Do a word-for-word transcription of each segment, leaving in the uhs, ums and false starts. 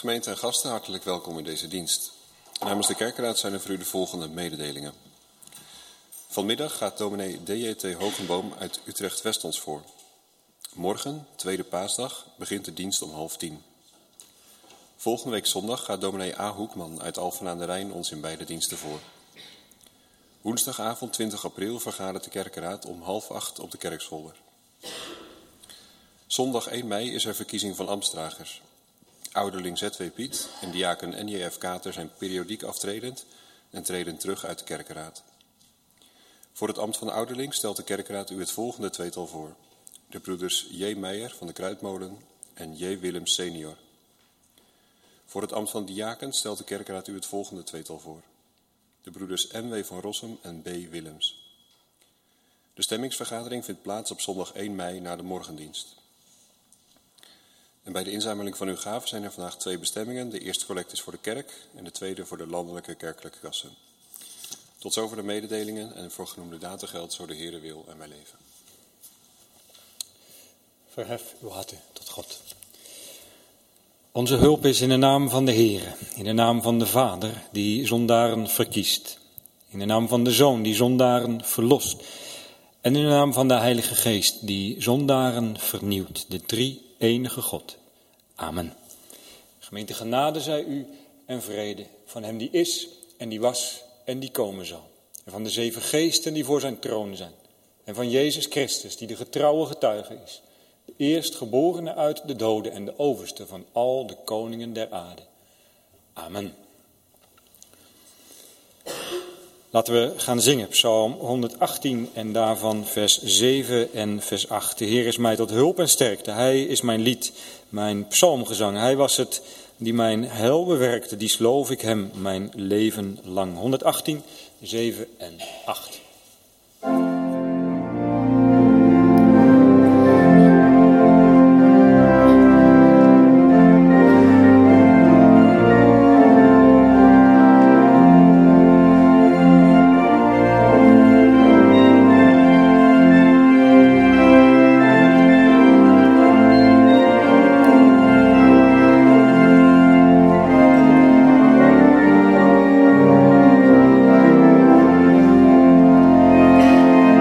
Gemeente en gasten, hartelijk welkom in deze dienst. Namens de kerkenraad zijn er voor u de volgende mededelingen. Vanmiddag gaat dominee D J T Hogenboom uit Utrecht-West ons voor. Morgen, tweede paasdag, begint de dienst om half tien. Volgende week zondag gaat dominee A. Hoekman uit Alphen aan de Rijn ons in beide diensten voor. Woensdagavond twintig april vergadert de kerkenraad om half acht op de Kerkzolder. Zondag één mei is er verkiezing van ambtsdragers. Ouderling Z W Piet en diaken N J F Kater zijn periodiek aftredend en treden terug uit de kerkenraad. Voor het ambt van ouderling stelt de kerkenraad u het volgende tweetal voor. De broeders J. Meijer van de Kruidmolen en J. Willems senior. Voor het ambt van diaken stelt de kerkenraad u het volgende tweetal voor. De broeders M W van Rossum en B. Willems. De stemmingsvergadering vindt plaats op zondag één mei na de morgendienst. En bij de inzameling van uw gaven zijn er vandaag twee bestemmingen. De eerste collecte is voor de kerk en de tweede voor de landelijke kerkelijke kassen. Tot zover de mededelingen en voor genoemde data geldt zo de Heere wil en wij leven. Verhef uw harten tot God. Onze hulp is in de naam van de Heere, in de naam van de Vader die zondaren verkiest. In de naam van de Zoon die zondaren verlost. En in de naam van de Heilige Geest die zondaren vernieuwt. De drie enige God. Amen. Gemeente, genade zij u en vrede van hem die is en die was en die komen zal. En van de zeven geesten die voor zijn troon zijn. En van Jezus Christus die de getrouwe getuige is. De eerstgeborene uit de doden en de overste van al de koningen der aarde. Amen. Laten we gaan zingen, Psalm honderdachttien en daarvan vers zeven en vers acht. De Heer is mij tot hulp en sterkte. Hij is mijn lied, mijn psalmgezang. Hij was het die mijn heil bewerkte. Die sloof ik hem mijn leven lang. honderdachttien, zeven en acht. Thank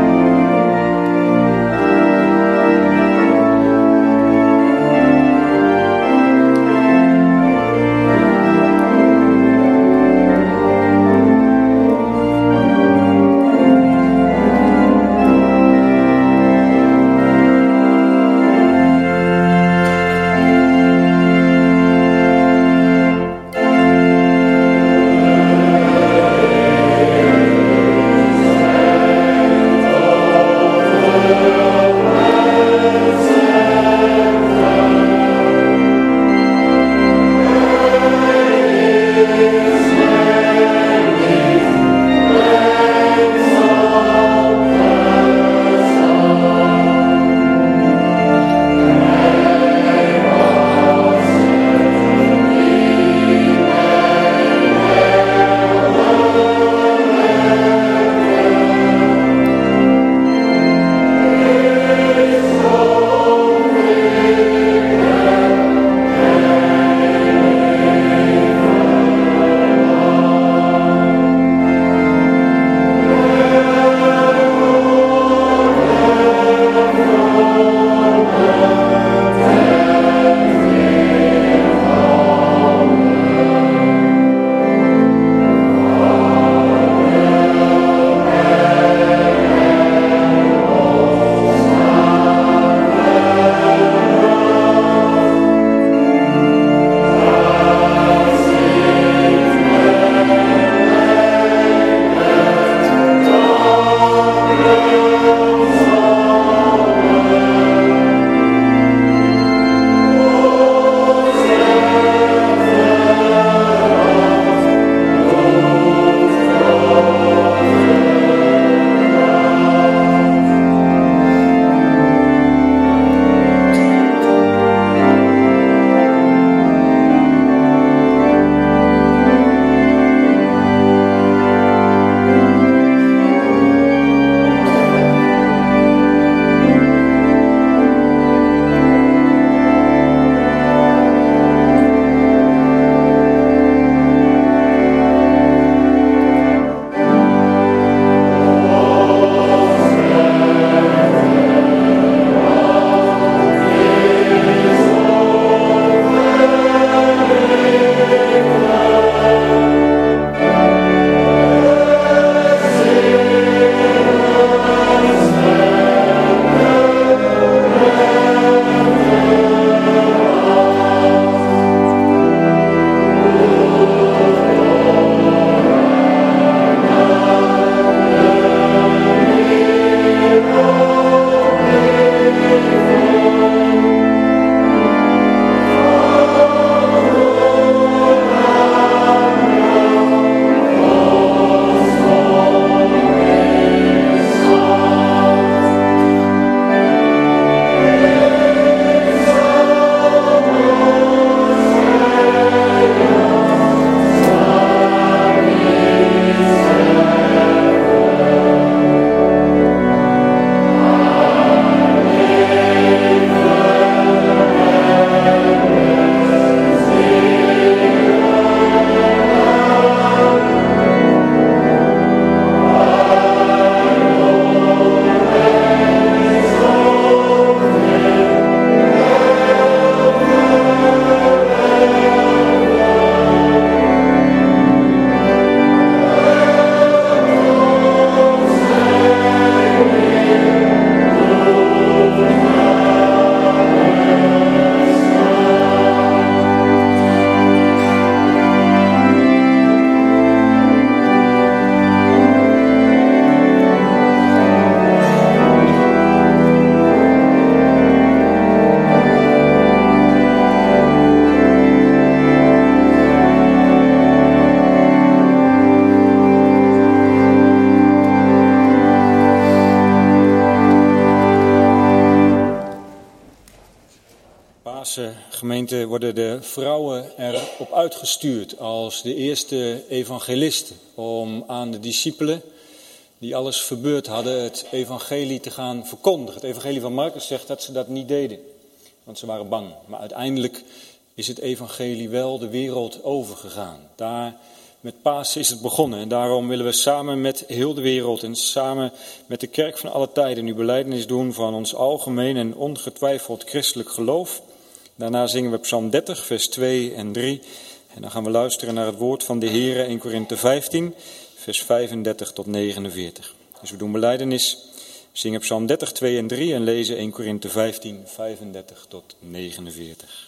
Romaanse gemeente worden de vrouwen erop uitgestuurd als de eerste evangelisten om aan de discipelen die alles verbeurd hadden het evangelie te gaan verkondigen. Het evangelie van Marcus zegt dat ze dat niet deden, want ze waren bang. Maar uiteindelijk is het evangelie wel de wereld overgegaan. Daar met Pasen is het begonnen en daarom willen we samen met heel de wereld en samen met de kerk van alle tijden nu belijdenis doen van ons algemeen en ongetwijfeld christelijk geloof. Daarna zingen we Psalm dertig, vers twee en drie en dan gaan we luisteren naar het woord van de Heere, Eerste Korinthe vijftien, vers vijfendertig tot negenenveertig. Dus we doen belijdenis, zingen Psalm dertig, twee en drie en lezen Eerste Korinthe vijftien, vijfendertig tot negenenveertig.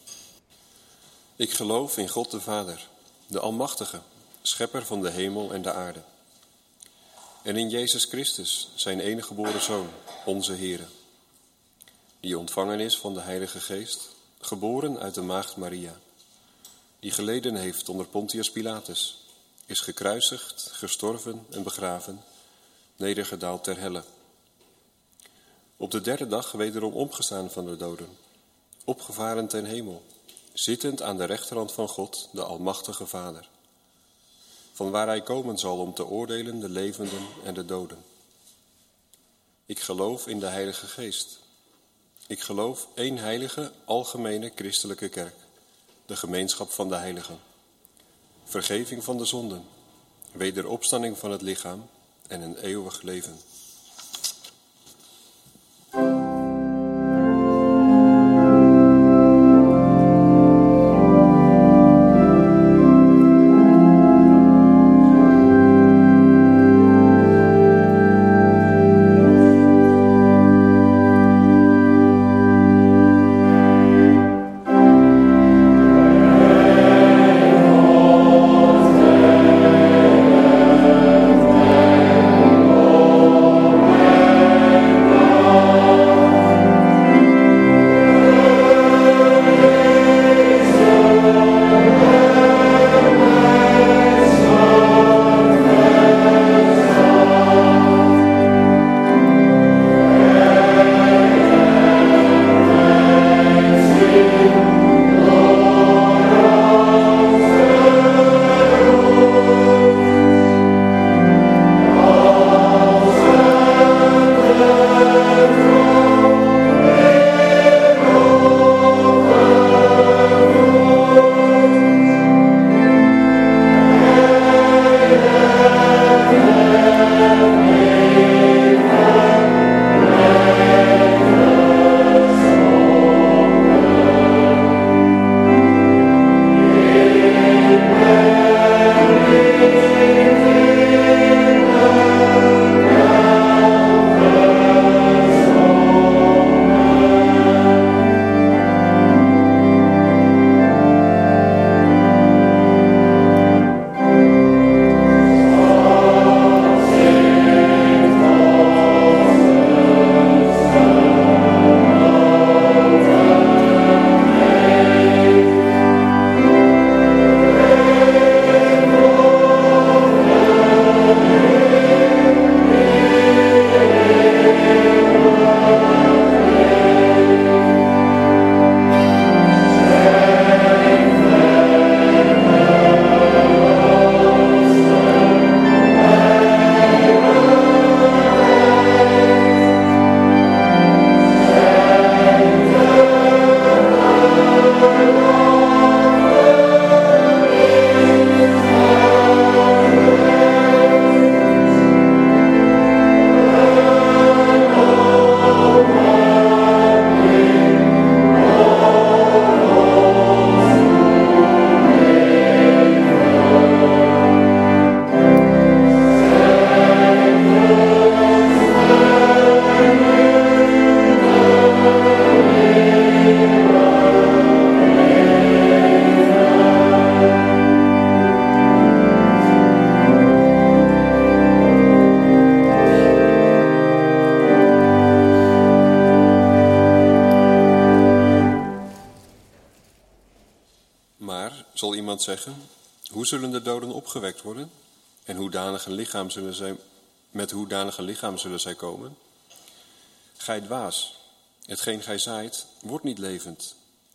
Ik geloof in God de Vader, de Almachtige, schepper van de hemel en de aarde. En in Jezus Christus, zijn enige geboren Zoon, onze Heere, die ontvangen is van de Heilige Geest, geboren uit de maagd Maria, die geleden heeft onder Pontius Pilatus, is gekruisigd, gestorven en begraven, nedergedaald ter helle. Op de derde dag wederom opgestaan van de doden, opgevaren ten hemel, zittend aan de rechterhand van God, de Almachtige Vader, van waar hij komen zal om te oordelen de levenden en de doden. Ik geloof in de Heilige Geest. Ik geloof één heilige, algemene christelijke kerk, de gemeenschap van de heiligen, vergeving van de zonden, wederopstanding van het lichaam en een eeuwig leven. zal iemand zeggen, hoe zullen de doden opgewekt worden? En hoedanig een lichaam zullen zij, met hoedanig een lichaam zullen zij komen? Gij dwaas, hetgeen gij zaait, wordt niet levend.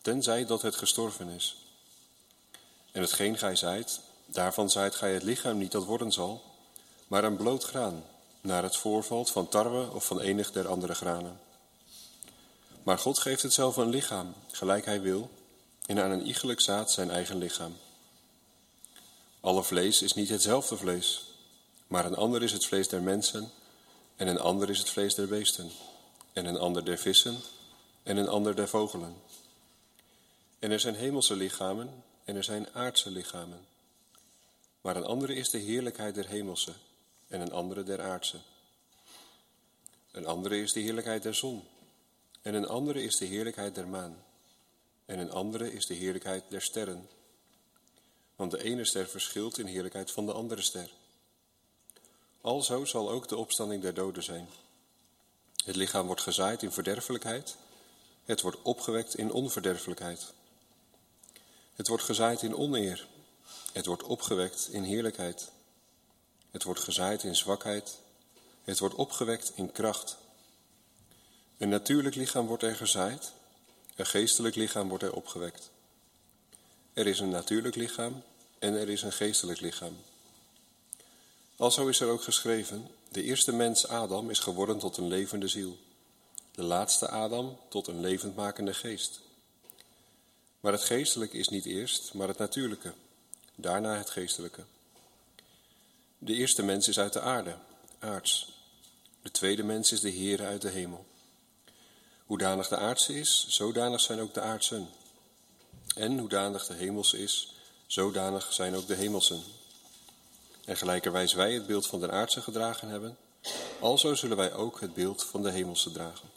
tenzij dat het gestorven is. En hetgeen gij zaait, daarvan zaait gij het lichaam niet dat worden zal, maar een bloot graan, naar het voorvalt van tarwe of van enig der andere granen. Maar God geeft het zelf een lichaam, gelijk hij wil, en aan een iegelijk zaad zijn eigen lichaam. Alle vlees is niet hetzelfde vlees, maar een ander is het vlees der mensen, en een ander is het vlees der beesten, en een ander der vissen, en een ander der vogelen. En er zijn hemelse lichamen, en er zijn aardse lichamen. Maar een andere is de heerlijkheid der hemelse, en een andere der aardse. Een andere is de heerlijkheid der zon, en een andere is de heerlijkheid der maan, en een andere is de heerlijkheid der sterren. Want de ene ster verschilt in heerlijkheid van de andere ster. Alzo zal ook de opstanding der doden zijn. Het lichaam wordt gezaaid in verderfelijkheid, het wordt opgewekt in onverderfelijkheid. Het wordt gezaaid in oneer, het wordt opgewekt in heerlijkheid. Het wordt gezaaid in zwakheid, het wordt opgewekt in kracht. Een natuurlijk lichaam wordt er gezaaid, een geestelijk lichaam wordt er opgewekt. Er is een natuurlijk lichaam en er is een geestelijk lichaam. Alzo is er ook geschreven, de eerste mens Adam is geworden tot een levende ziel. De laatste Adam tot een levendmakende geest. Maar het geestelijke is niet eerst, maar het natuurlijke. Daarna het geestelijke. De eerste mens is uit de aarde, aards. De tweede mens is de Heere uit de hemel. Hoedanig de aardse is, zodanig zijn ook de aardsen. En hoedanig de hemelse is, zodanig zijn ook de hemelsen. En gelijkerwijs wij het beeld van de aardse gedragen hebben, alzo zullen wij ook het beeld van de hemelse dragen.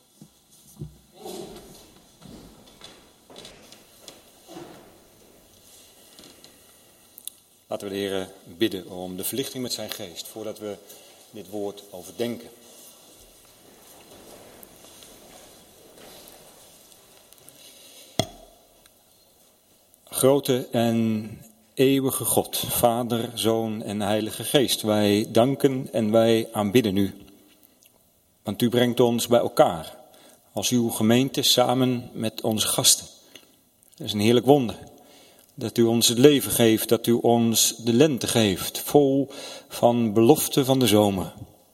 Laten we de Heer bidden om de verlichting met zijn geest, voordat we dit woord overdenken. Grote en eeuwige God, Vader, Zoon en Heilige Geest, wij danken en wij aanbidden u. Want u brengt ons bij elkaar, als uw gemeente, samen met onze gasten. Dat is een heerlijk wonder. Dat u ons het leven geeft, dat u ons de lente geeft, vol van beloften van de zomer.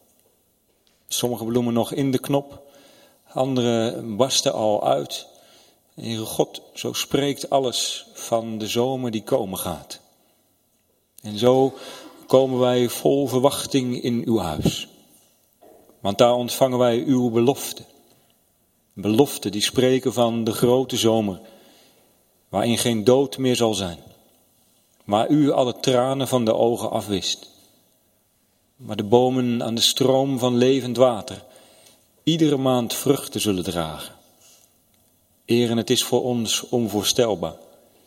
Sommige bloemen nog in de knop, andere barsten al uit. Heere God, zo spreekt alles van de zomer die komen gaat. En zo komen wij vol verwachting in uw huis. Want daar ontvangen wij uw beloften. Beloften die spreken van de grote zomer, waarin geen dood meer zal zijn. Waar u alle tranen van de ogen afwist. Waar de bomen aan de stroom van levend water iedere maand vruchten zullen dragen. Eren, het is voor ons onvoorstelbaar.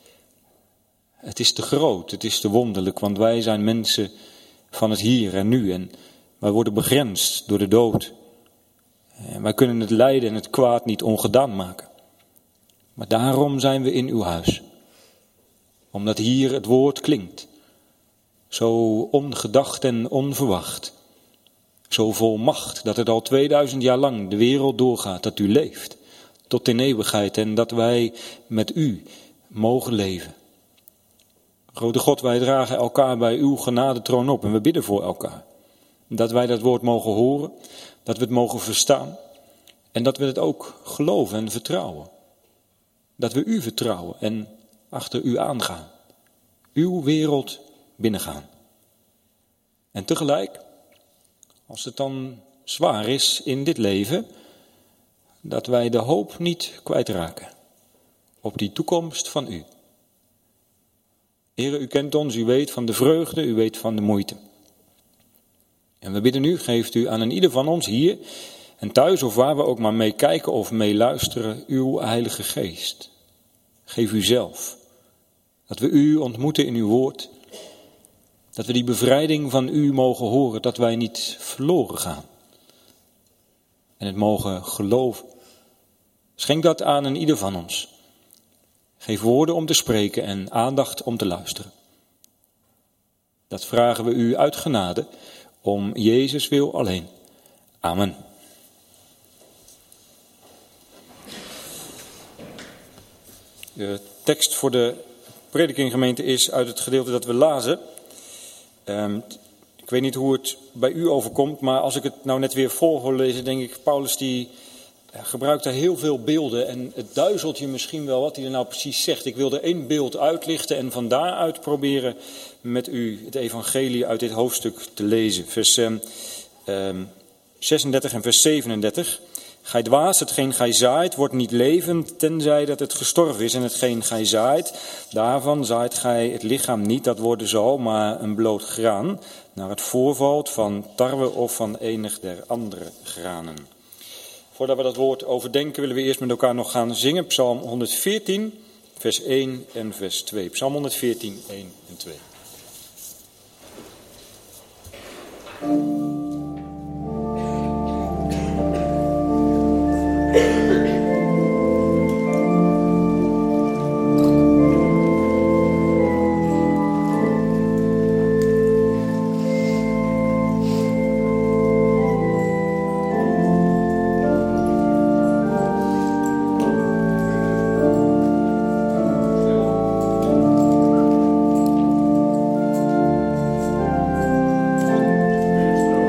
Het is te groot, het is te wonderlijk, want wij zijn mensen van het hier en nu. En wij worden begrensd door de dood. En wij kunnen het lijden en het kwaad niet ongedaan maken. Maar daarom zijn we in uw huis. Omdat hier het woord klinkt. Zo ongedacht en onverwacht. Zo vol macht dat het al tweeduizend jaar lang de wereld doorgaat, dat u leeft. Tot in eeuwigheid en dat wij met u mogen leven. Grote God, wij dragen elkaar bij uw genadetroon op en we bidden voor elkaar. Dat wij dat woord mogen horen, dat we het mogen verstaan en dat we het ook geloven en vertrouwen. Dat we u vertrouwen en achter u aangaan. Uw wereld binnengaan. En tegelijk, als het dan zwaar is in dit leven, dat wij de hoop niet kwijtraken op die toekomst van u. Heere, u kent ons, u weet van de vreugde, u weet van de moeite. En we bidden u, geeft u aan een ieder van ons hier en thuis of waar we ook maar mee kijken of mee luisteren, uw Heilige Geest. Geef u zelf, dat we u ontmoeten in uw woord, dat we die bevrijding van u mogen horen, dat wij niet verloren gaan. En het mogen geloven. Schenk dat aan een ieder van ons. Geef woorden om te spreken en aandacht om te luisteren. Dat vragen we u uit genade, om Jezus wil alleen. Amen. De tekst voor de predikinggemeente is uit het gedeelte dat we lazen. Um, ik weet niet hoe het bij u overkomt, maar als ik het nou net weer vol hoor lezen, denk ik, Paulus die gebruikt daar heel veel beelden en het duizelt je misschien wel wat hij er nou precies zegt. Ik wil er één beeld uitlichten en van daaruit proberen met u het evangelie uit dit hoofdstuk te lezen. Vers um, um, zesendertig en vers zevenendertig. Gij dwaas, hetgeen gij zaait, wordt niet levend, tenzij dat het gestorven is. En hetgeen gij zaait, daarvan zaait gij het lichaam niet, dat worden zal, maar een bloot graan, naar het voorvalt van tarwe of van enig der andere granen. Voordat we dat woord overdenken, willen we eerst met elkaar nog gaan zingen. Psalm honderdveertien, vers één en vers twee. Psalm honderdveertien, één en twee. Thank you.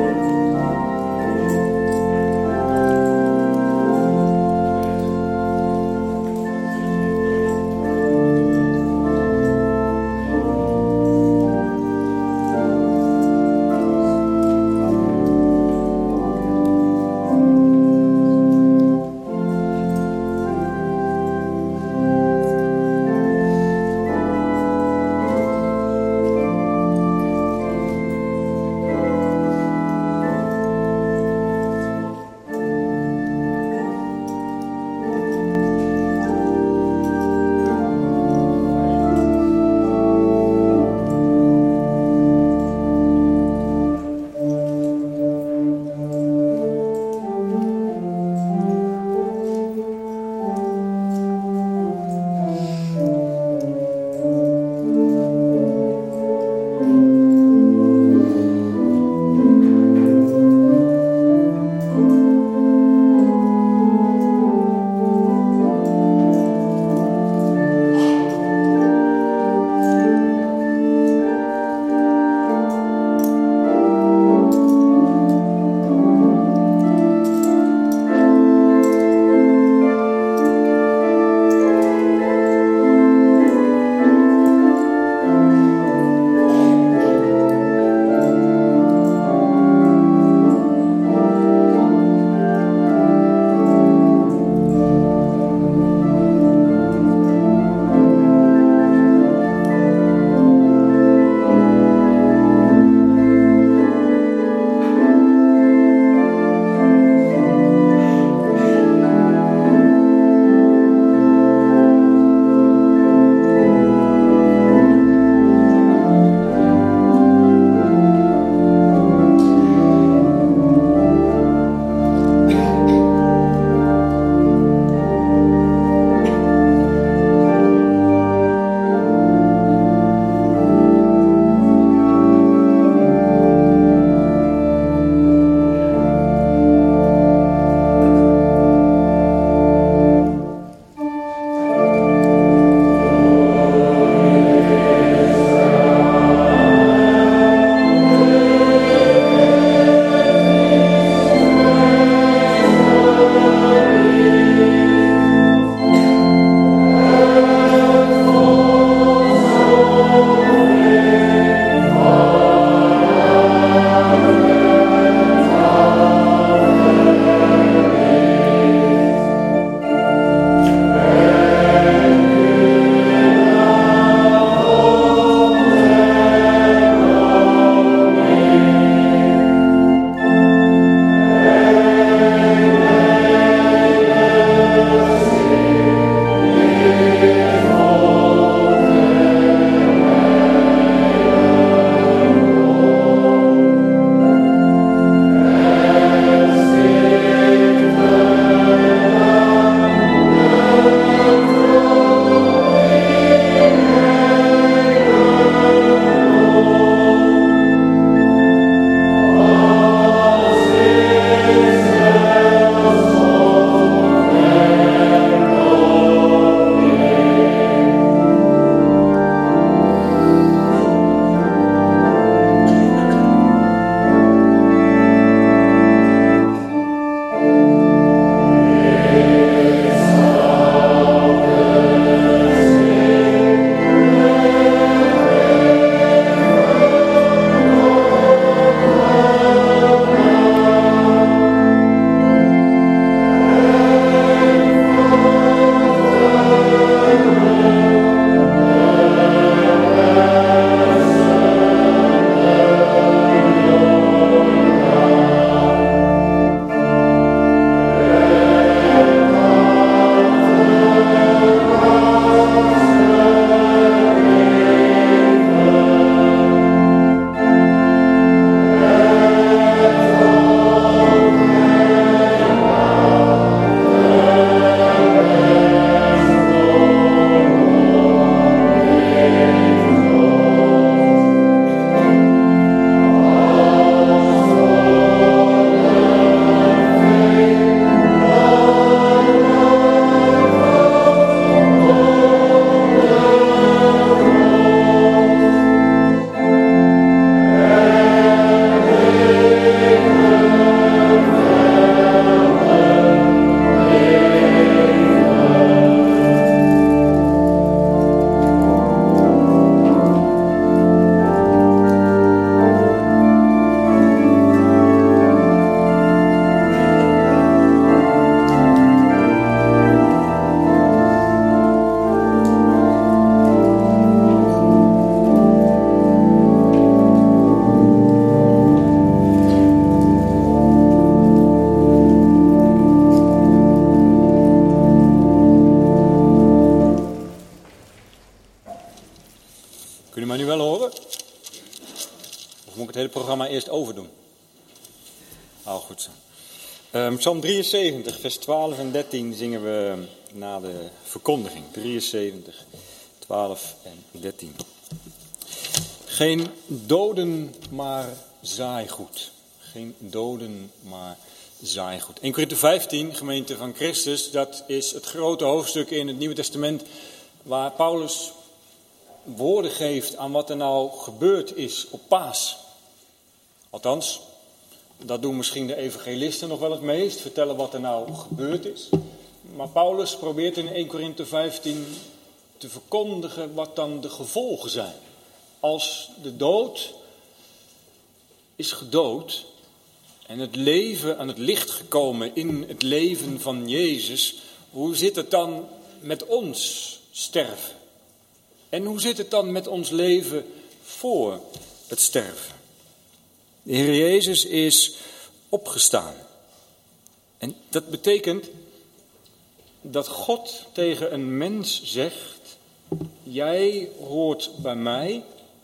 moet ik het hele programma eerst overdoen? Al goed zo. Um, Psalm drieënzeventig, vers twaalf en dertien zingen we na de verkondiging. drieënzeventig, twaalf en dertien. Geen doden, maar zaaigoed. Geen doden, maar zaaigoed. eerste Korinthe vijftien, gemeente van Christus, dat is het grote hoofdstuk in het Nieuwe Testament waar Paulus woorden geeft aan wat er nou gebeurd is op Paas. Althans, dat doen misschien de evangelisten nog wel het meest, vertellen wat er nou gebeurd is. Maar Paulus probeert in eerste Korinthe vijftien te verkondigen wat dan de gevolgen zijn. Als de dood is gedood en het leven aan het licht gekomen in het leven van Jezus, hoe zit het dan met ons sterven? En hoe zit het dan met ons leven voor het sterven? De Heer Jezus is opgestaan. En dat betekent dat God tegen een mens zegt: jij hoort bij mij.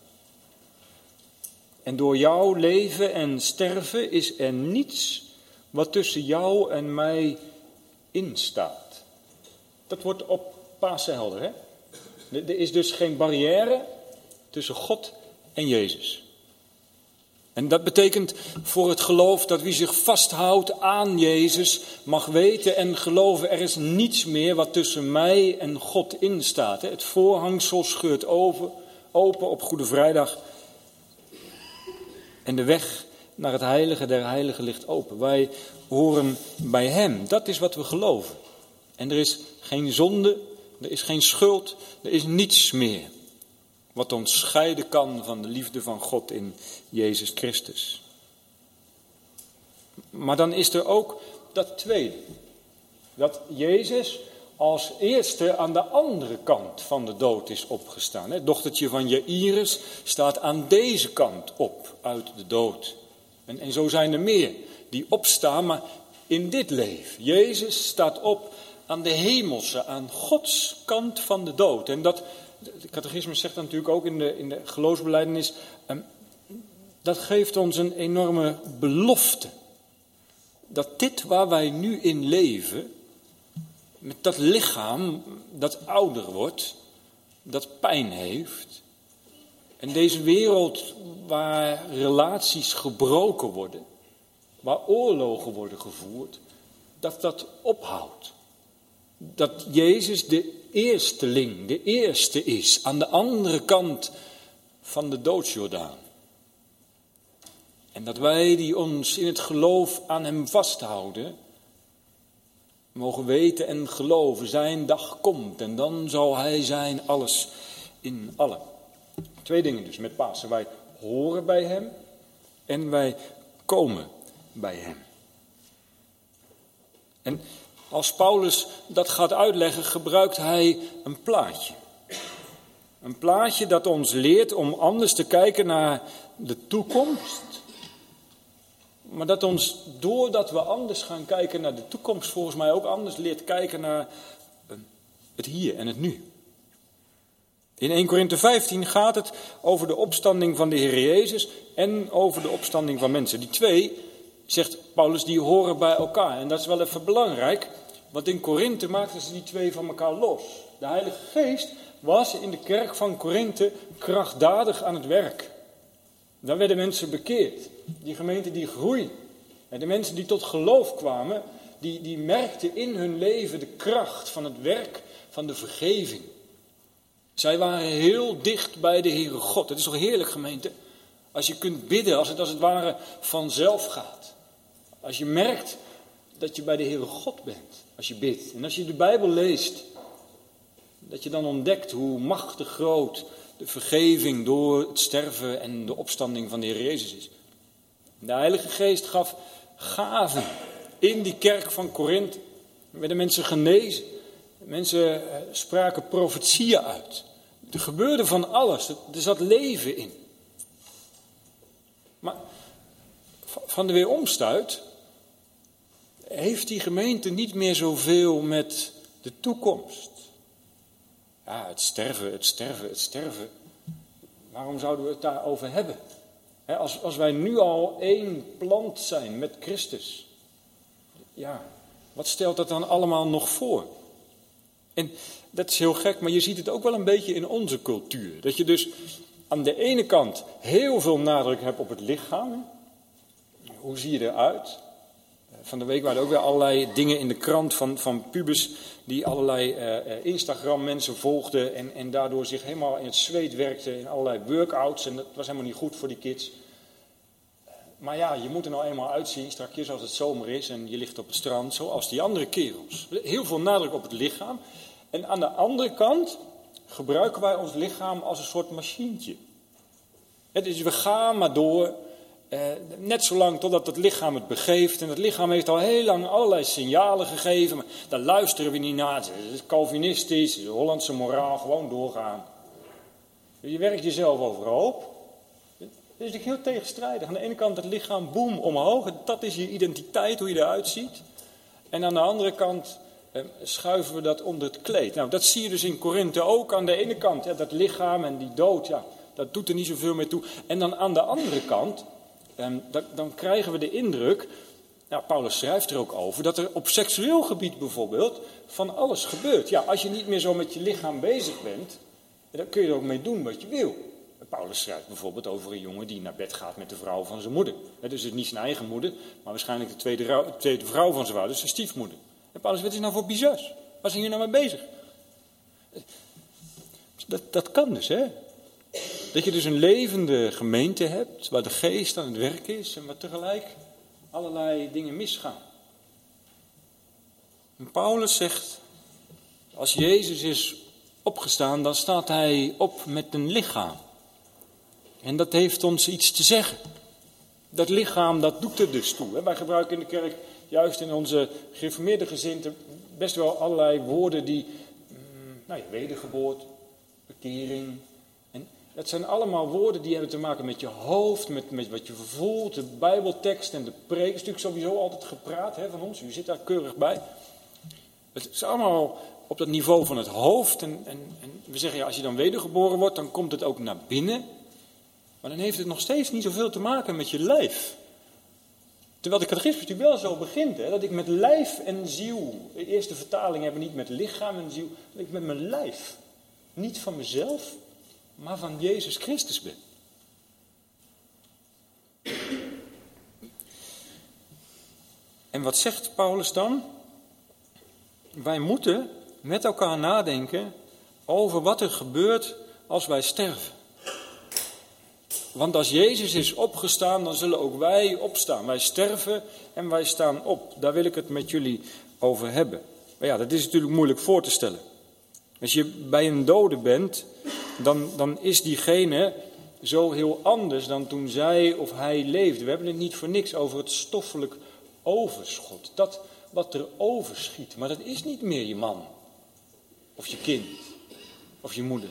En door jouw leven en sterven is er niets wat tussen jou en mij instaat. Dat wordt op Pasen helder, hè? Er is dus geen barrière tussen God en Jezus. En dat betekent voor het geloof dat wie zich vasthoudt aan Jezus mag weten en geloven: er is niets meer wat tussen mij en God instaat. Het voorhangsel scheurt over, open op Goede Vrijdag. En de weg naar het heilige der heiligen ligt open. Wij horen bij hem. Dat is wat we geloven. En er is geen zonde, er is geen schuld, er is niets meer wat ons scheiden kan van de liefde van God in Jezus Christus. Maar dan is er ook dat tweede. Dat Jezus als eerste aan de andere kant van de dood is opgestaan. Het dochtertje van Jaïrus staat aan deze kant op uit de dood. En, en zo zijn er meer die opstaan, maar in dit leven. Jezus staat op aan de hemelse, aan Gods kant van de dood. En dat, de catechismus zegt dat natuurlijk ook in de, in de geloofsbelijdenis, um, dat geeft ons een enorme belofte. Dat dit waar wij nu in leven, met dat lichaam dat ouder wordt, dat pijn heeft, en deze wereld waar relaties gebroken worden, waar oorlogen worden gevoerd, dat dat ophoudt. Dat Jezus de eersteling, de eerste is, aan de andere kant van de doodsjordaan. En dat wij die ons in het geloof aan hem vasthouden, mogen weten en geloven, zijn dag komt en dan zal hij zijn alles in allen. Twee dingen dus met Pasen. Wij horen bij hem en wij komen bij hem. En als Paulus dat gaat uitleggen, gebruikt hij een plaatje. Een plaatje dat ons leert om anders te kijken naar de toekomst. Maar dat ons, doordat we anders gaan kijken naar de toekomst, volgens mij ook anders leert kijken naar het hier en het nu. In eerste Korinthe vijftien gaat het over de opstanding van de Heer Jezus en over de opstanding van mensen. Die twee, zegt Paulus, die horen bij elkaar. En dat is wel even belangrijk, want in Korinthe maakten ze die twee van elkaar los. De Heilige Geest was in de kerk van Korinthe krachtdadig aan het werk. Daar werden mensen bekeerd. Die gemeente die groeide. En de mensen die tot geloof kwamen, die, die merkten in hun leven de kracht van het werk van de vergeving. Zij waren heel dicht bij de Heere God. Het is toch heerlijk, gemeente, als je kunt bidden, als het als het ware vanzelf gaat. Als je merkt dat je bij de Heere God bent, als je bidt. En als je de Bijbel leest, dat je dan ontdekt hoe machtig groot de vergeving door het sterven en de opstanding van de Heer Jezus is. De Heilige Geest gaf gaven in die kerk van Korinthe. Er werden mensen genezen. Mensen spraken profetieën uit. Er gebeurde van alles. Er zat leven in. Maar van de weeromstuit heeft die gemeente niet meer zoveel met de toekomst. Ja, het sterven, het sterven, het sterven. Waarom zouden we het daarover hebben? He, als, als wij nu al één plant zijn met Christus. Ja, wat stelt dat dan allemaal nog voor? En dat is heel gek, maar je ziet het ook wel een beetje in onze cultuur. Dat je dus aan de ene kant heel veel nadruk hebt op het lichaam. Hoe zie je eruit? Van de week waren er ook weer allerlei dingen in de krant van, van pubers die allerlei uh, Instagram mensen volgden en, en daardoor zich helemaal in het zweet werkten in allerlei workouts. En dat was helemaal niet goed voor die kids. Maar ja, je moet er nou eenmaal uitzien straks als het zomer is en je ligt op het strand, zoals die andere kerels. Heel veel nadruk op het lichaam. En aan de andere kant gebruiken wij ons lichaam als een soort machientje. Het is, we gaan maar door, eh, net zolang totdat het lichaam het begeeft. En het lichaam heeft al heel lang allerlei signalen gegeven, maar daar luisteren we niet naar. Het is Calvinistisch, de Hollandse moraal, gewoon doorgaan. Je werkt jezelf overhoop. Dat is natuurlijk heel tegenstrijdig. Aan de ene kant het lichaam, boem, omhoog. Dat is je identiteit, hoe je eruit ziet. En aan de andere kant eh, schuiven we dat onder het kleed. Nou, dat zie je dus in Korinthe ook. Aan de ene kant, ja, dat lichaam en die dood, ja, dat doet er niet zoveel meer toe. En dan aan de andere kant, eh, dat, dan krijgen we de indruk, nou, Paulus schrijft er ook over, dat er op seksueel gebied bijvoorbeeld van alles gebeurt. Ja, als je niet meer zo met je lichaam bezig bent, dan kun je er ook mee doen wat je wil. Paulus schrijft bijvoorbeeld over een jongen die naar bed gaat met de vrouw van zijn moeder. Dus het is niet zijn eigen moeder, maar waarschijnlijk de tweede, de tweede vrouw van zijn vader, dus zijn stiefmoeder. En Paulus, wat is nou voor bizars? Waar zijn jullie nou mee bezig? Dat, dat kan dus, hè. Dat je dus een levende gemeente hebt, waar de geest aan het werk is en waar tegelijk allerlei dingen misgaan. En Paulus zegt, als Jezus is opgestaan, dan staat hij op met een lichaam. En dat heeft ons iets te zeggen. Dat lichaam, dat doet er dus toe. Wij gebruiken in de kerk, juist in onze gereformeerde gezinten, best wel allerlei woorden die, nou ja, wedergeboorte, bekering. En dat zijn allemaal woorden die hebben te maken met je hoofd, met, met wat je voelt, de bijbeltekst en de preek. Dat is natuurlijk sowieso altijd gepraat, hè, van ons. U zit daar keurig bij. Het is allemaal op dat niveau van het hoofd. En, en, en we zeggen, ja, als je dan wedergeboren wordt, dan komt het ook naar binnen. Maar dan heeft het nog steeds niet zoveel te maken met je lijf. Terwijl de catechismus natuurlijk wel zo begint, hè, dat ik met lijf en ziel, de eerste vertaling hebben niet met lichaam en ziel, dat ik met mijn lijf, niet van mezelf, maar van Jezus Christus ben. En wat zegt Paulus dan? Wij moeten met elkaar nadenken over wat er gebeurt als wij sterven. Want als Jezus is opgestaan, dan zullen ook wij opstaan. Wij sterven en wij staan op. Daar wil ik het met jullie over hebben. Maar ja, dat is natuurlijk moeilijk voor te stellen. Als je bij een dode bent, dan, dan is diegene zo heel anders dan toen zij of hij leefde. We hebben het niet voor niks over het stoffelijk overschot. Dat wat er overschiet. Maar dat is niet meer je man. Of je kind. Of je moeder.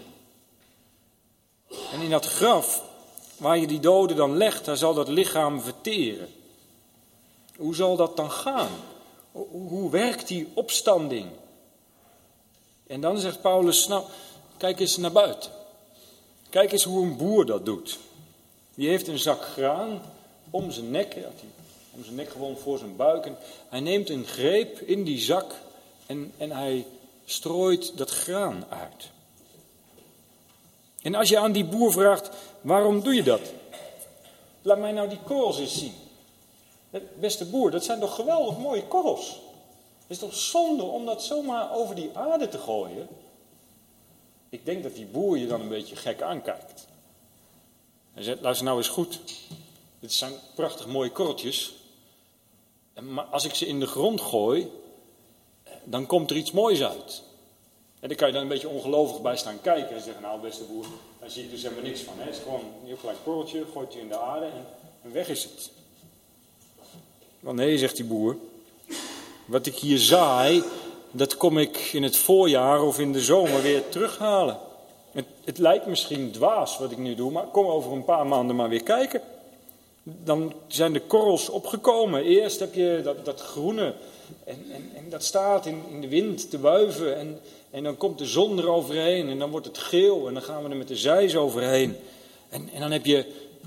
En in dat graf, waar je die dode dan legt, daar zal dat lichaam verteren. Hoe zal dat dan gaan? Hoe werkt die opstanding? En dan zegt Paulus, nou, kijk eens naar buiten. Kijk eens hoe een boer dat doet. Die heeft een zak graan om zijn nek, om zijn nek gewoon voor zijn buik. En hij neemt een greep in die zak en, en hij strooit dat graan uit. En als je aan die boer vraagt, waarom doe je dat? Laat mij nou die korrels eens zien. Beste boer, dat zijn toch geweldig mooie korrels? Het is toch zonde om dat zomaar over die aarde te gooien? Ik denk dat die boer je dan een beetje gek aankijkt. Hij zegt, luister nou eens goed. Dit zijn prachtig mooie korreltjes. Maar als ik ze in de grond gooi, dan komt er iets moois uit. En dan kan je dan een beetje ongelovig bij staan kijken en zeggen, nou beste boer, daar zie ik dus helemaal niks van. Hè? Het is gewoon een heel klein korreltje, gooit je in de aarde en, en weg is het. Want nee, zegt die boer, wat ik hier zaai, dat kom ik in het voorjaar of in de zomer weer terughalen. Het, het lijkt misschien dwaas wat ik nu doe, maar kom over een paar maanden maar weer kijken. Dan zijn de korrels opgekomen. Eerst heb je dat, dat groene en, en, en dat staat in, in de wind te wuiven en, en dan komt de zon eroverheen en dan wordt het geel en dan gaan we er met de zeis overheen. En, en dan heb je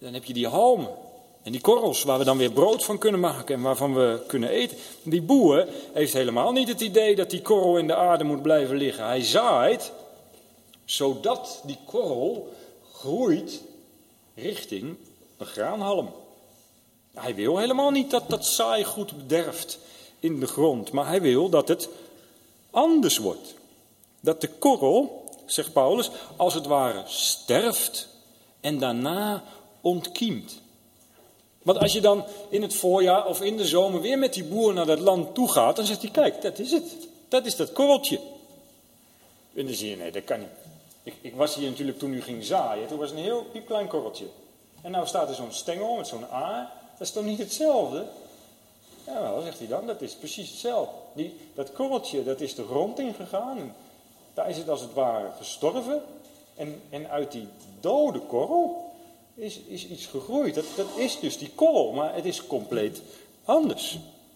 dan heb je die halmen en die korrels waar we dan weer brood van kunnen maken en waarvan we kunnen eten. Die boer heeft helemaal niet het idee dat die korrel in de aarde moet blijven liggen. Hij zaait, zodat die korrel groeit richting een graanhalm. Hij wil helemaal niet dat dat zaaigoed bederft in de grond, maar hij wil dat het anders wordt. Dat de korrel, zegt Paulus, als het ware sterft en daarna ontkiemt. Want als je dan in het voorjaar of in de zomer weer met die boer naar dat land toe gaat, dan zegt hij, kijk, dat is het. Dat is dat korreltje. En dan zie je, nee, dat kan niet. Ik, ik was hier natuurlijk toen u ging zaaien, toen was het een heel piepklein korreltje. En nou staat er zo'n stengel met zo'n aar, dat is toch niet hetzelfde? Ja, wel, zegt hij dan, dat is precies hetzelfde. Die, dat korreltje, dat is de grond ingegaan. En daar is het als het ware gestorven. En, en uit die dode korrel is, is iets gegroeid. Dat, dat is dus die korrel, maar het is compleet anders.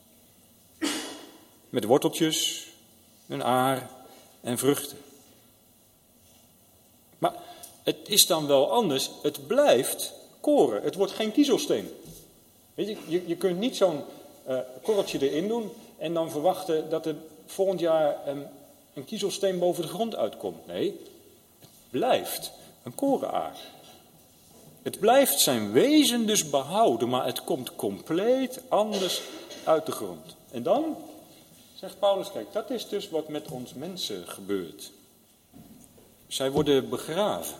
Met worteltjes, een aar en vruchten. Maar het is dan wel anders. Het blijft koren. Het wordt geen kiezelsteen. Weet je, je, je kunt niet zo'n uh, korreltje erin doen en dan verwachten dat er volgend jaar um, een kiezelsteen boven de grond uitkomt. Nee, het blijft een korenaar. Het blijft zijn wezen dus behouden, maar het komt compleet anders uit de grond. En dan, zegt Paulus, kijk, dat is dus wat met ons mensen gebeurt. Zij worden begraven,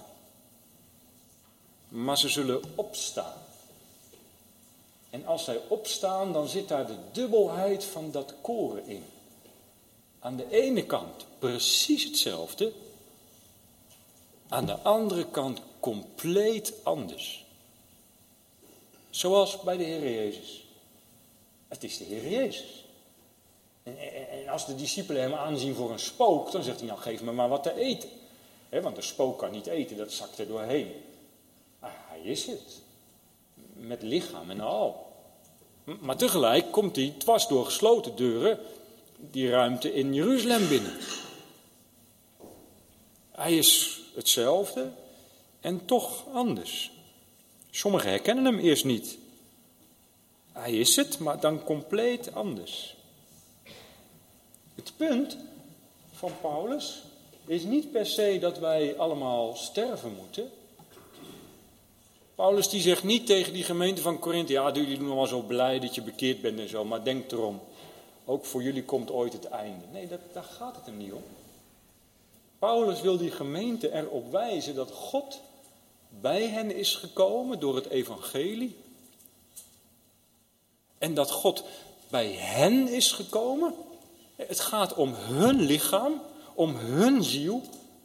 maar ze zullen opstaan. En als zij opstaan, dan zit daar de dubbelheid van dat koren in. Aan de ene kant precies hetzelfde, aan de andere kant compleet anders. Zoals bij de Heer Jezus. Het is de Heer Jezus. En, en, en als de discipelen hem aanzien voor een spook, dan zegt hij, nou geef me maar wat te eten. He, want een spook kan niet eten, dat zakt er doorheen. Ah, hij is het. Met lichaam en al. Maar tegelijk komt hij dwars door gesloten deuren die ruimte in Jeruzalem binnen. Hij is hetzelfde en toch anders. Sommigen herkennen hem eerst niet. Hij is het, maar dan compleet anders. Het punt van Paulus is niet per se dat wij allemaal sterven moeten. Paulus die zegt niet tegen die gemeente van Korinthe, ja, jullie doen allemaal zo blij dat je bekeerd bent en zo, maar denk erom, ook voor jullie komt ooit het einde. Nee, dat, daar gaat het hem niet om. Paulus wil die gemeente erop wijzen dat God bij hen is gekomen door het evangelie. En dat God bij hen is gekomen. Het gaat om hun lichaam, om hun ziel.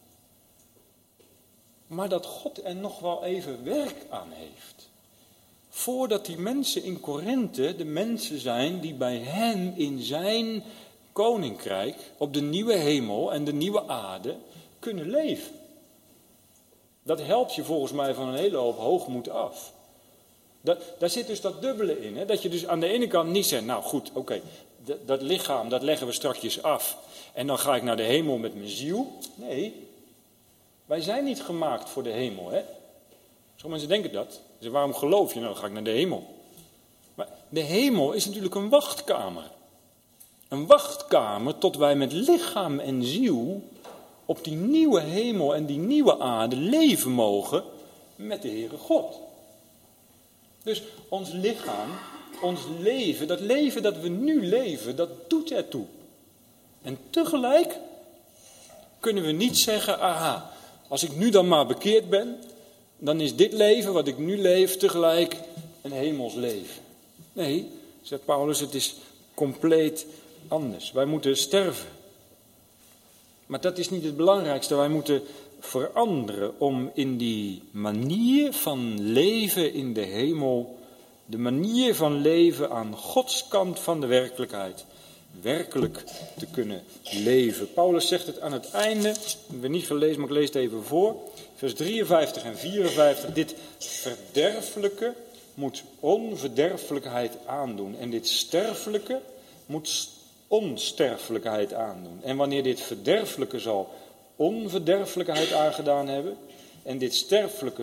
Maar dat God er nog wel even werk aan heeft. Voordat die mensen in Korinthe de mensen zijn die bij hen in zijn koninkrijk op de nieuwe hemel en de nieuwe aarde kunnen leven. Dat helpt je volgens mij van een hele hoop hoogmoed af. Dat, daar zit dus dat dubbele in. Hè? Dat je dus aan de ene kant niet zegt, nou goed, oké, okay, dat, dat lichaam dat leggen we strakjes af. En dan ga ik naar de hemel met mijn ziel. Nee, wij zijn niet gemaakt voor de hemel. Hè? Sommige mensen denken dat. Ze zeggen, waarom geloof je nou, dan ga ik naar de hemel. Maar de hemel is natuurlijk een wachtkamer. Een wachtkamer tot wij met lichaam en ziel op die nieuwe hemel en die nieuwe aarde leven mogen met de Heere God. Dus ons lichaam, ons leven, dat leven dat we nu leven, dat doet ertoe. En tegelijk kunnen we niet zeggen, aha, als ik nu dan maar bekeerd ben, dan is dit leven wat ik nu leef tegelijk een hemels leven. Nee, zegt Paulus, het is compleet anders. Wij moeten sterven. Maar dat is niet het belangrijkste. Wij moeten veranderen om in die manier van leven in de hemel, de manier van leven aan Gods kant van de werkelijkheid, werkelijk te kunnen leven. Paulus zegt het aan het einde, ik heb het niet gelezen, maar ik lees het even voor. Vers drieënvijftig en vierenvijftig. Dit verderfelijke moet onverderfelijkheid aandoen. En dit sterfelijke moet onsterfelijkheid aandoen. En wanneer dit verderfelijke zal onverderfelijkheid aangedaan hebben, en dit sterfelijke zal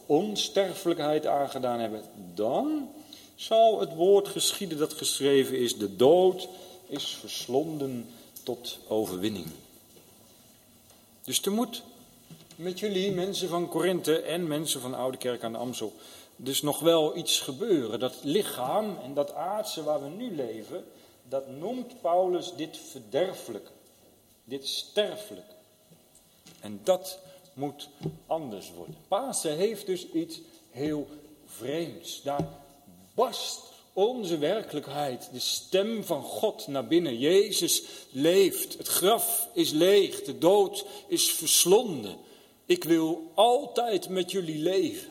onsterfelijkheid aangedaan hebben, dan zal het woord geschieden dat geschreven is: de dood is verslonden tot overwinning. Dus er moet met jullie, mensen van Korinthe en mensen van Oude Kerk aan de Amstel, dus nog wel iets gebeuren. Dat lichaam en dat aardse waar we nu leven, dat noemt Paulus dit verderfelijk, dit sterfelijk. En dat moet anders worden. Pasen heeft dus iets heel vreemds. Daar barst onze werkelijkheid, de stem van God naar binnen. Jezus leeft, het graf is leeg, de dood is verslonden. Ik wil altijd met jullie leven.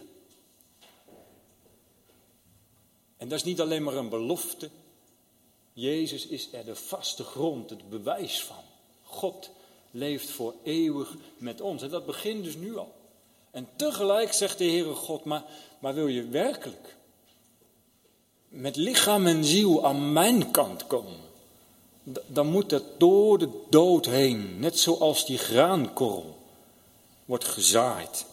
En dat is niet alleen maar een belofte. Jezus is er de vaste grond, het bewijs van. God leeft voor eeuwig met ons. En dat begint dus nu al. En tegelijk zegt de Heere God, maar, maar wil je werkelijk met lichaam en ziel aan mijn kant komen? Dan moet dat door de dood heen, net zoals die graankorrel wordt gezaaid.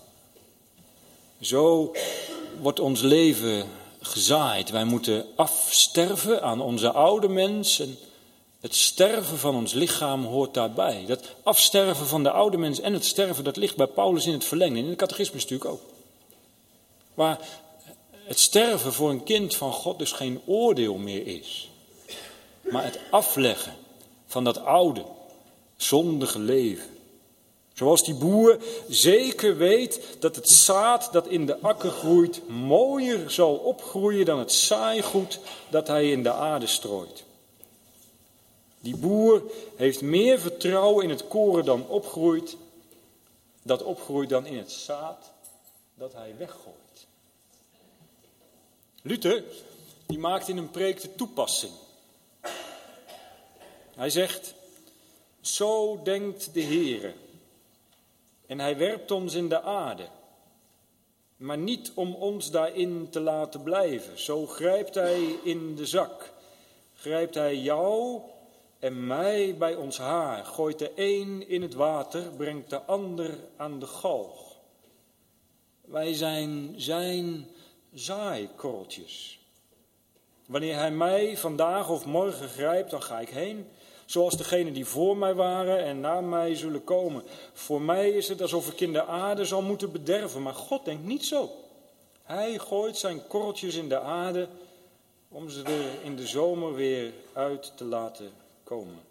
Zo wordt ons leven gezaaid. Wij moeten afsterven aan onze oude mens. En het sterven van ons lichaam hoort daarbij. Dat afsterven van de oude mens en het sterven, dat ligt bij Paulus in het verlengde. In de catechismus natuurlijk ook. Waar het sterven voor een kind van God dus geen oordeel meer is. Maar het afleggen van dat oude, zondige leven. Zoals die boer zeker weet dat het zaad dat in de akker groeit mooier zal opgroeien dan het saaigoed dat hij in de aarde strooit. Die boer heeft meer vertrouwen in het koren dan opgroeit, dat opgroeit dan in het zaad dat hij weggooit. Luther, die maakt in een preek de toepassing. Hij zegt, zo denkt de Heere. En hij werpt ons in de aarde, maar niet om ons daarin te laten blijven. Zo grijpt hij in de zak, grijpt hij jou en mij bij ons haar, gooit de een in het water, brengt de ander aan de galg. Wij zijn zijn zaaikorreltjes. Wanneer hij mij vandaag of morgen grijpt, dan ga ik heen. Zoals degenen die voor mij waren en na mij zullen komen. Voor mij is het alsof ik in de aarde zal moeten bederven. Maar God denkt niet zo. Hij gooit zijn korreltjes in de aarde om ze er in de zomer weer uit te laten komen.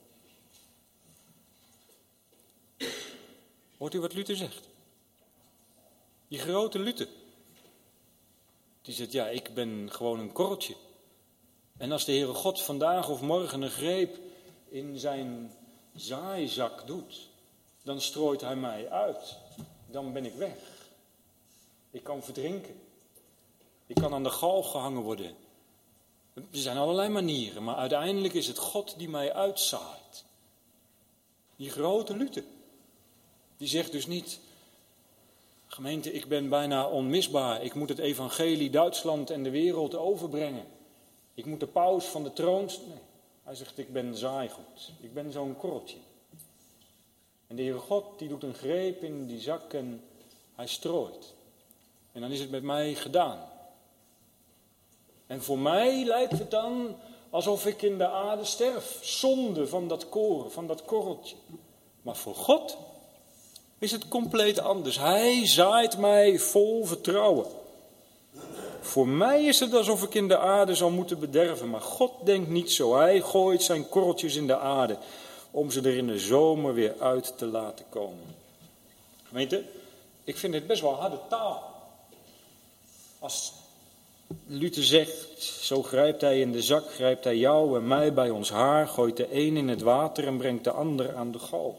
Hoort u wat Luther zegt? Die grote Luther. Die zegt, ja, ik ben gewoon een korreltje. En als de Heere God vandaag of morgen een greep in zijn zaaizak doet, dan strooit hij mij uit. Dan ben ik weg. Ik kan verdrinken. Ik kan aan de galg gehangen worden. Er zijn allerlei manieren, maar uiteindelijk is het God die mij uitzaait. Die grote Luther, die zegt dus niet, gemeente, ik ben bijna onmisbaar. Ik moet het evangelie Duitsland en de wereld overbrengen. Ik moet de paus van de troon. Nee, hij zegt, ik ben zaaigoed. Ik ben zo'n korreltje. En de Heere God, die doet een greep in die zak en hij strooit. En dan is het met mij gedaan. En voor mij lijkt het dan alsof ik in de aarde sterf. Zonde van dat koren, van dat korreltje. Maar voor God is het compleet anders. Hij zaait mij vol vertrouwen. Voor mij is het alsof ik in de aarde zal moeten bederven. Maar God denkt niet zo. Hij gooit zijn korreltjes in de aarde om ze er in de zomer weer uit te laten komen. Gemeente, ik vind dit best wel harde taal. Als Luther zegt, zo grijpt hij in de zak, grijpt hij jou en mij bij ons haar, gooit de een in het water en brengt de ander aan de galg.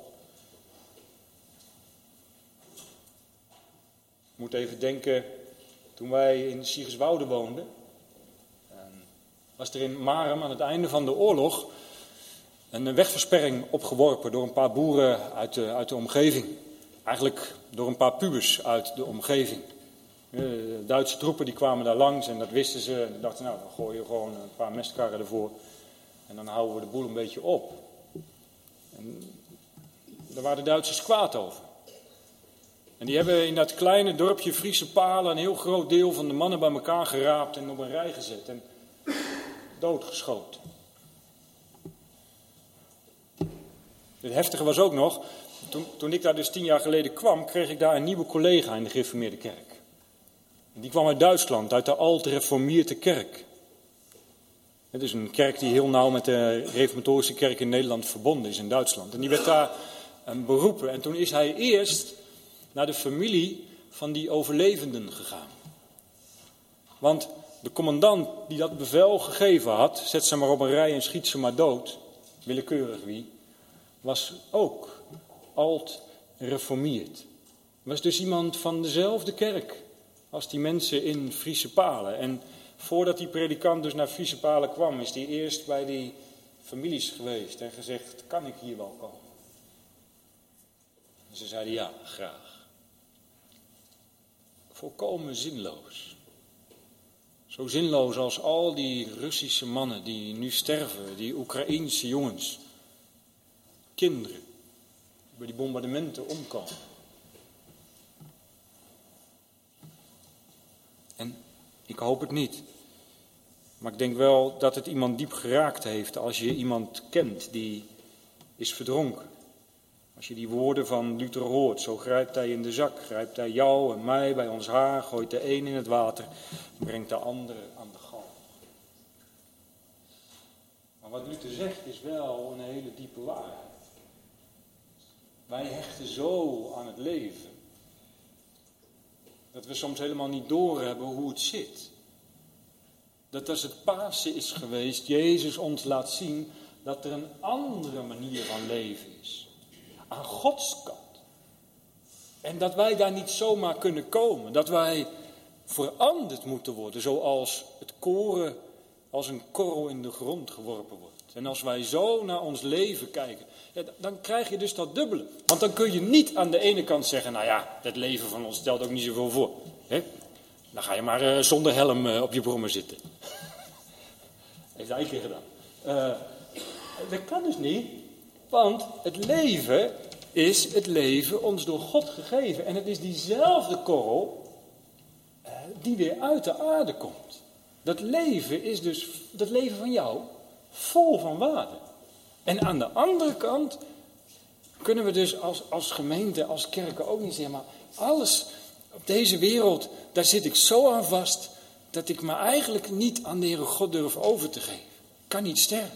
Ik moet even denken, toen wij in Siegerswoude woonden, was er in Marum aan het einde van de oorlog een wegversperring opgeworpen door een paar boeren uit de, uit de omgeving. Eigenlijk door een paar pubers uit de omgeving. De Duitse troepen die kwamen daar langs en dat wisten ze. En dachten, nou, dan gooien we gewoon een paar mestkarren ervoor. En dan houden we de boel een beetje op. En daar waren de Duitsers kwaad over. En die hebben in dat kleine dorpje Friese Palen een heel groot deel van de mannen bij elkaar geraapt en op een rij gezet en doodgeschoten. Het heftige was ook nog, toen, toen ik daar dus tien jaar geleden kwam, kreeg ik daar een nieuwe collega in de gereformeerde kerk. En die kwam uit Duitsland, uit de alt-reformierte kerk. Het is een kerk die heel nauw met de reformatorische kerk in Nederland verbonden is in Duitsland. En die werd daar um, beroepen. En toen is hij eerst naar de familie van die overlevenden gegaan. Want de commandant die dat bevel gegeven had, zet ze maar op een rij en schiet ze maar dood, willekeurig wie, was ook alt-reformierd. Was dus iemand van dezelfde kerk als die mensen in Friese Palen. En voordat die predikant dus naar Friese Palen kwam, is hij eerst bij die families geweest en gezegd, kan ik hier wel komen? En ze zeiden ja, graag. Volkomen zinloos. Zo zinloos als al die Russische mannen die nu sterven, die Oekraïense jongens, kinderen, die bij die bombardementen omkomen. En ik hoop het niet. Maar ik denk wel dat het iemand diep geraakt heeft als je iemand kent die is verdronken. Als je die woorden van Luther hoort, zo grijpt hij in de zak, grijpt hij jou en mij bij ons haar, gooit de een in het water en brengt de andere aan de galg. Maar wat Luther zegt is wel een hele diepe waarheid. Wij hechten zo aan het leven, dat we soms helemaal niet doorhebben hoe het zit. Dat als het Pasen is geweest, Jezus ons laat zien dat er een andere manier van leven is. Aan Gods kant. En dat wij daar niet zomaar kunnen komen. Dat wij veranderd moeten worden, zoals het koren als een korrel in de grond geworpen wordt. En als wij zo naar ons leven kijken, ja, dan krijg je dus dat dubbele. Want dan kun je niet aan de ene kant zeggen, nou ja, het leven van ons stelt ook niet zoveel voor. Hè? Dan ga je maar uh, zonder helm uh, op je brommer zitten. Heeft hij een keer gedaan. Uh, dat kan dus niet, want het leven is het leven ons door God gegeven. En het is diezelfde korrel uh, die weer uit de aarde komt. Dat leven is dus, dat leven van jou, vol van waarde. En aan de andere kant kunnen we dus als, als gemeente, als kerken ook niet zeggen, maar alles op deze wereld, daar zit ik zo aan vast, dat ik me eigenlijk niet aan de Heere God durf over te geven. Ik kan niet sterven.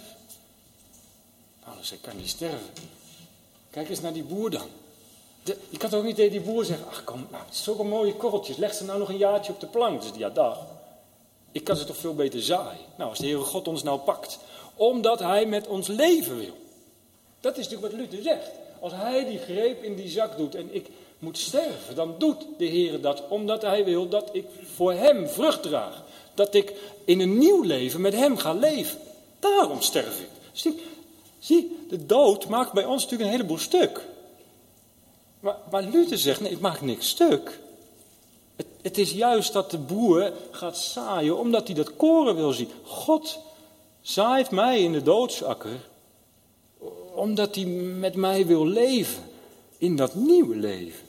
Paulus zei, ik kan niet sterven. Kijk eens naar die boer dan. De, je kan toch ook niet tegen die boer zeggen, ach kom, nou, het is zulke mooie korreltjes, leg ze nou nog een jaartje op de plank. Dus ja, dag. Ik kan ze toch veel beter zaaien. Nou, als de Heere God ons nou pakt, omdat hij met ons leven wil. Dat is natuurlijk wat Luther zegt. Als hij die greep in die zak doet en ik moet sterven, dan doet de Heer dat omdat hij wil dat ik voor hem vrucht draag. Dat ik in een nieuw leven met hem ga leven. Daarom sterf ik. Zie, zie de dood maakt bij ons natuurlijk een heleboel stuk. Maar, maar Luther zegt, nee, ik maak niks stuk. Het, het is juist dat de boer gaat zaaien omdat hij dat koren wil zien. God zaait mij in de doodsakker omdat hij met mij wil leven. In dat nieuwe leven.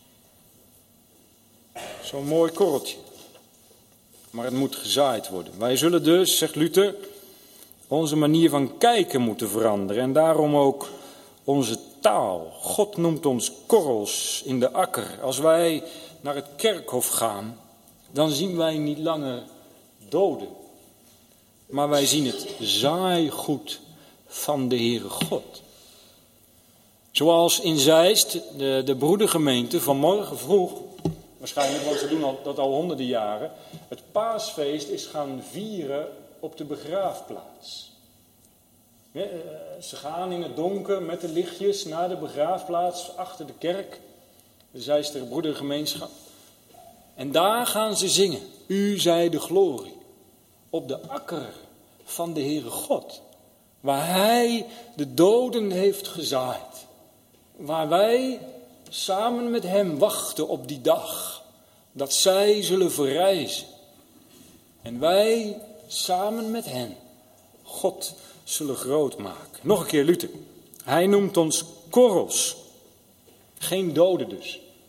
Zo'n mooi korreltje. Maar het moet gezaaid worden. Wij zullen dus, zegt Luther, onze manier van kijken moeten veranderen. En daarom ook onze taal. God noemt ons korrels in de akker. Als wij naar het kerkhof gaan, dan zien wij niet langer doden. Maar wij zien het zaaigoed van de Heere God. Zoals in Zeist, de, de broedergemeente vanmorgen vroeg, waarschijnlijk, want ze doen al, dat al honderden jaren, het paasfeest is gaan vieren op de begraafplaats. Ja, ze gaan in het donker met de lichtjes naar de begraafplaats achter de kerk, de Zeister broedergemeenschap. En daar gaan ze zingen, u zij de glorie, op de akker van de Heere God, waar hij de doden heeft gezaaid. Waar wij samen met hem wachten op die dag, dat zij zullen verrijzen. En wij samen met hen God zullen groot maken. Nog een keer Luther. Hij noemt ons korrels. Geen doden dus.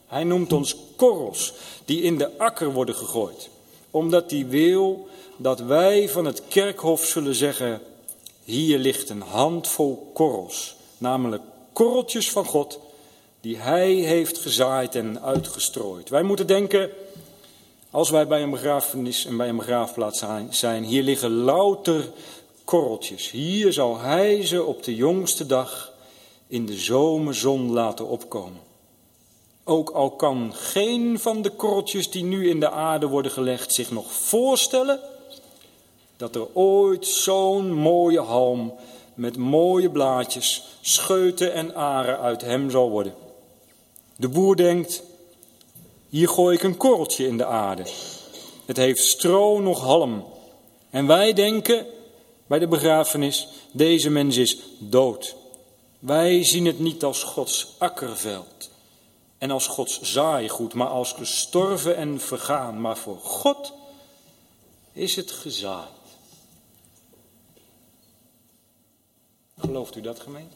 Hij noemt ons korrels die in de akker worden gegooid. Omdat hij wil dat wij van het kerkhof zullen zeggen, hier ligt een handvol korrels. Namelijk korreltjes van God die hij heeft gezaaid en uitgestrooid. Wij moeten denken, als wij bij een begrafenis en bij een begraafplaats zijn, hier liggen louter korreltjes. Hier zal hij ze op de jongste dag in de zomerzon laten opkomen. Ook al kan geen van de korreltjes die nu in de aarde worden gelegd zich nog voorstellen dat er ooit zo'n mooie halm met mooie blaadjes, scheuten en aren uit hem zal worden. De boer denkt, hier gooi ik een korreltje in de aarde. Het heeft stro nog halm. En wij denken bij de begrafenis, deze mens is dood. Wij zien het niet als Gods akkerveld en als Gods zaaigoed, maar als gestorven en vergaan. Maar voor God is het gezaaid. Gelooft u dat, gemeente?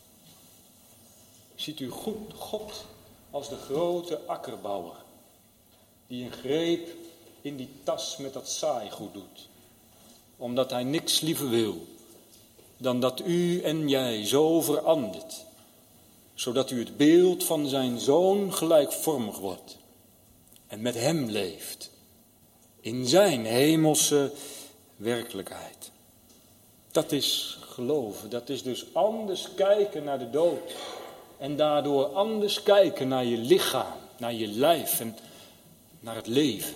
Ziet u goed God als de grote akkerbouwer, die een greep in die tas met dat zaaigoed doet, omdat hij niks liever wil dan dat u en jij zo verandert, zodat u het beeld van zijn zoon gelijkvormig wordt en met hem leeft in zijn hemelse werkelijkheid. Dat is geloven, dat is dus anders kijken naar de dood en daardoor anders kijken naar je lichaam, naar je lijf en naar het leven.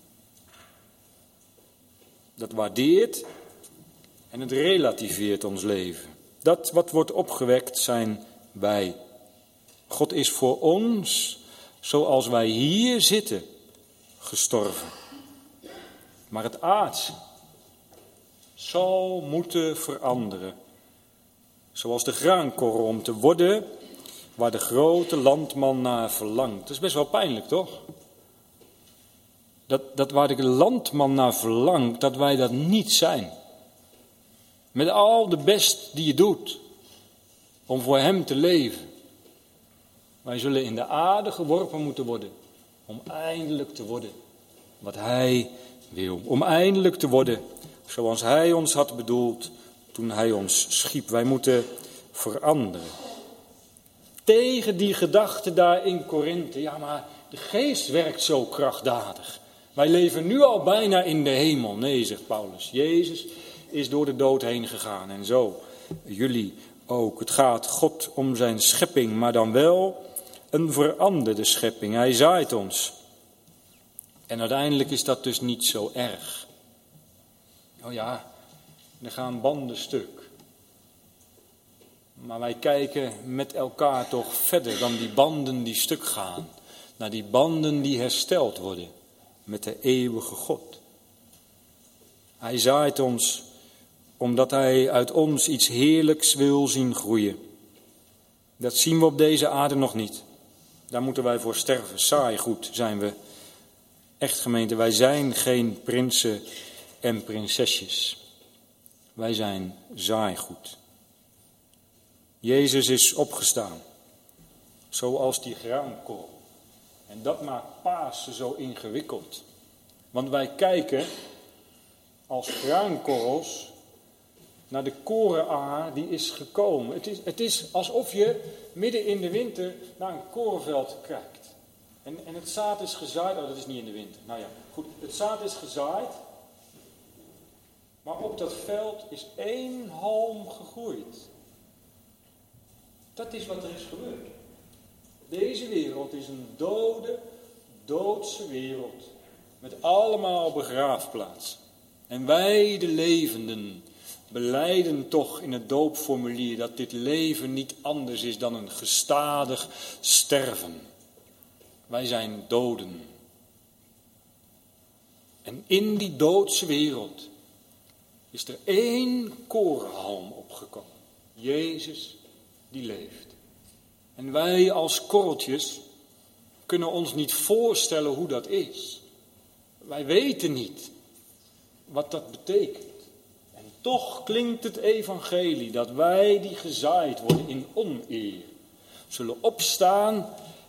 Dat waardeert en het relativeert ons leven. Dat wat wordt opgewekt zijn wij. God is voor ons, zoals wij hier zitten, gestorven. Maar het aardse zal moeten veranderen. Zoals de graankorrel om te worden waar de grote landman naar verlangt. Dat is best wel pijnlijk, toch? Dat, dat waar de landman naar verlangt, dat wij dat niet zijn. Met al de best die je doet om voor hem te leven. Wij zullen in de aarde geworpen moeten worden om eindelijk te worden wat hij wil. Om eindelijk te worden zoals hij ons had bedoeld toen hij ons schiep. Wij moeten veranderen. Tegen die gedachte daar in Korinthe, ja maar de geest werkt zo krachtdadig. Wij leven nu al bijna in de hemel. Nee, zegt Paulus, Jezus is door de dood heen gegaan en zo, jullie ook. Het gaat God om zijn schepping, maar dan wel een veranderde schepping. Hij zaait ons. En uiteindelijk is dat dus niet zo erg. Oh ja, er gaan banden stuk. Maar wij kijken met elkaar toch verder dan die banden die stuk gaan. Naar die banden die hersteld worden met de eeuwige God. Hij zaait ons omdat hij uit ons iets heerlijks wil zien groeien. Dat zien we op deze aarde nog niet. Daar moeten wij voor sterven. Saai goed zijn we. Echt gemeente, wij zijn geen prinsen en prinsesjes. Wij zijn zaaigoed. Jezus is opgestaan, zoals die graankorrel. En dat maakt Pasen zo ingewikkeld. Want wij kijken als graankorrels naar de korenaar die is gekomen. Het is, het is alsof je midden in de winter naar een korenveld kijkt. En, en het zaad is gezaaid. Oh, dat is niet in de winter. Nou ja, goed. Het zaad is gezaaid. Maar op dat veld is één halm gegroeid. Dat is wat er is gebeurd. Deze wereld is een dode, doodse wereld. Met allemaal begraafplaatsen. En wij, de levenden, belijden toch in het doopformulier dat dit leven niet anders is dan een gestadig sterven. Wij zijn doden. En in die doodse wereld is er één korenhalm opgekomen. Jezus die leeft. En wij als korreltjes kunnen ons niet voorstellen hoe dat is. Wij weten niet wat dat betekent. En toch klinkt het evangelie dat wij die gezaaid worden in oneer zullen opstaan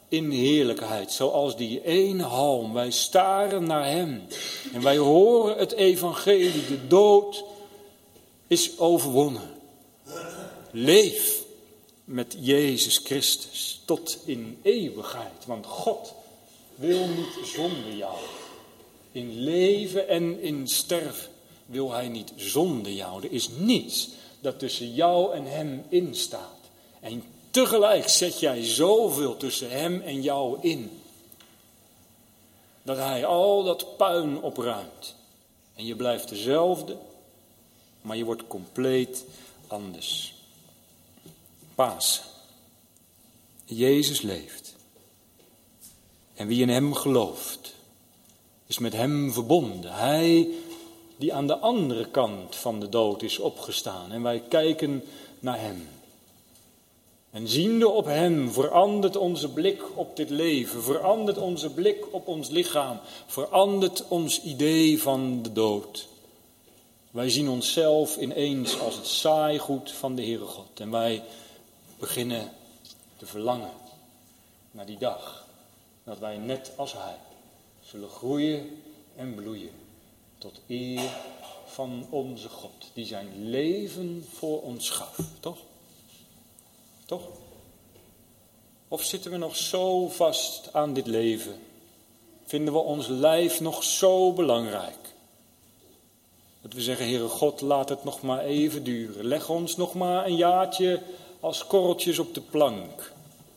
in heerlijkheid, zoals die ene halm. Wij staren naar hem en wij horen het evangelie. De dood is overwonnen. Leef met Jezus Christus tot in eeuwigheid, want God wil niet zonder jou. In leven en in sterven wil hij niet zonder jou. Er is niets dat tussen jou en hem instaat. En tegelijk zet jij zoveel tussen hem en jou in, dat hij al dat puin opruimt. En je blijft dezelfde, maar je wordt compleet anders. Pasen. Jezus leeft. En wie in hem gelooft, is met hem verbonden. Hij die aan de andere kant van de dood is opgestaan. En wij kijken naar hem. En ziende op hem verandert onze blik op dit leven. Verandert onze blik op ons lichaam. Verandert ons idee van de dood. Wij zien onszelf ineens als het saaigoed van de Heere God. En wij beginnen te verlangen naar die dag. Dat wij net als hij zullen groeien en bloeien. Tot eer van onze God. Die zijn leven voor ons gaf. Toch? Toch? Of zitten we nog zo vast aan dit leven? Vinden we ons lijf nog zo belangrijk? Dat we zeggen, Heere God, laat het nog maar even duren. Leg ons nog maar een jaartje als korreltjes op de plank.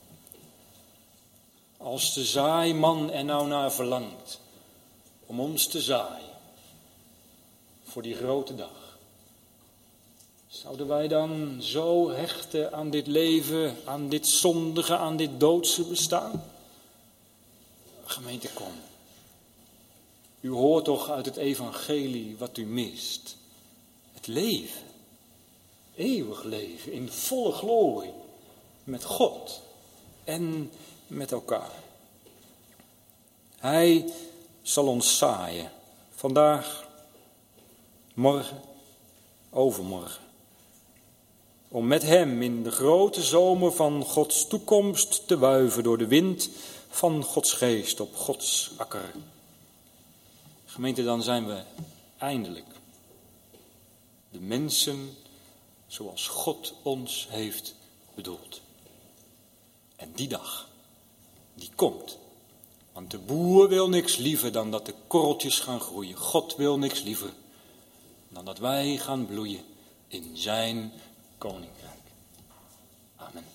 Als de zaaiman er nou naar verlangt om ons te zaaien voor die grote dag. Zouden wij dan zo hechten aan dit leven, aan dit zondige, aan dit doodse bestaan? Gemeente, kom. U hoort toch uit het evangelie wat u mist. Het leven. Eeuwig leven in volle glorie. Met God en met elkaar. Hij zal ons zaaien. Vandaag, morgen, overmorgen. Om met hem in de grote zomer van Gods toekomst te wuiven door de wind van Gods geest op Gods akker. Gemeente, dan zijn we eindelijk de mensen zoals God ons heeft bedoeld. En die dag, die komt. Want de boer wil niks liever dan dat de korreltjes gaan groeien. God wil niks liever dan dat wij gaan bloeien in zijn koninkrijk. Amen.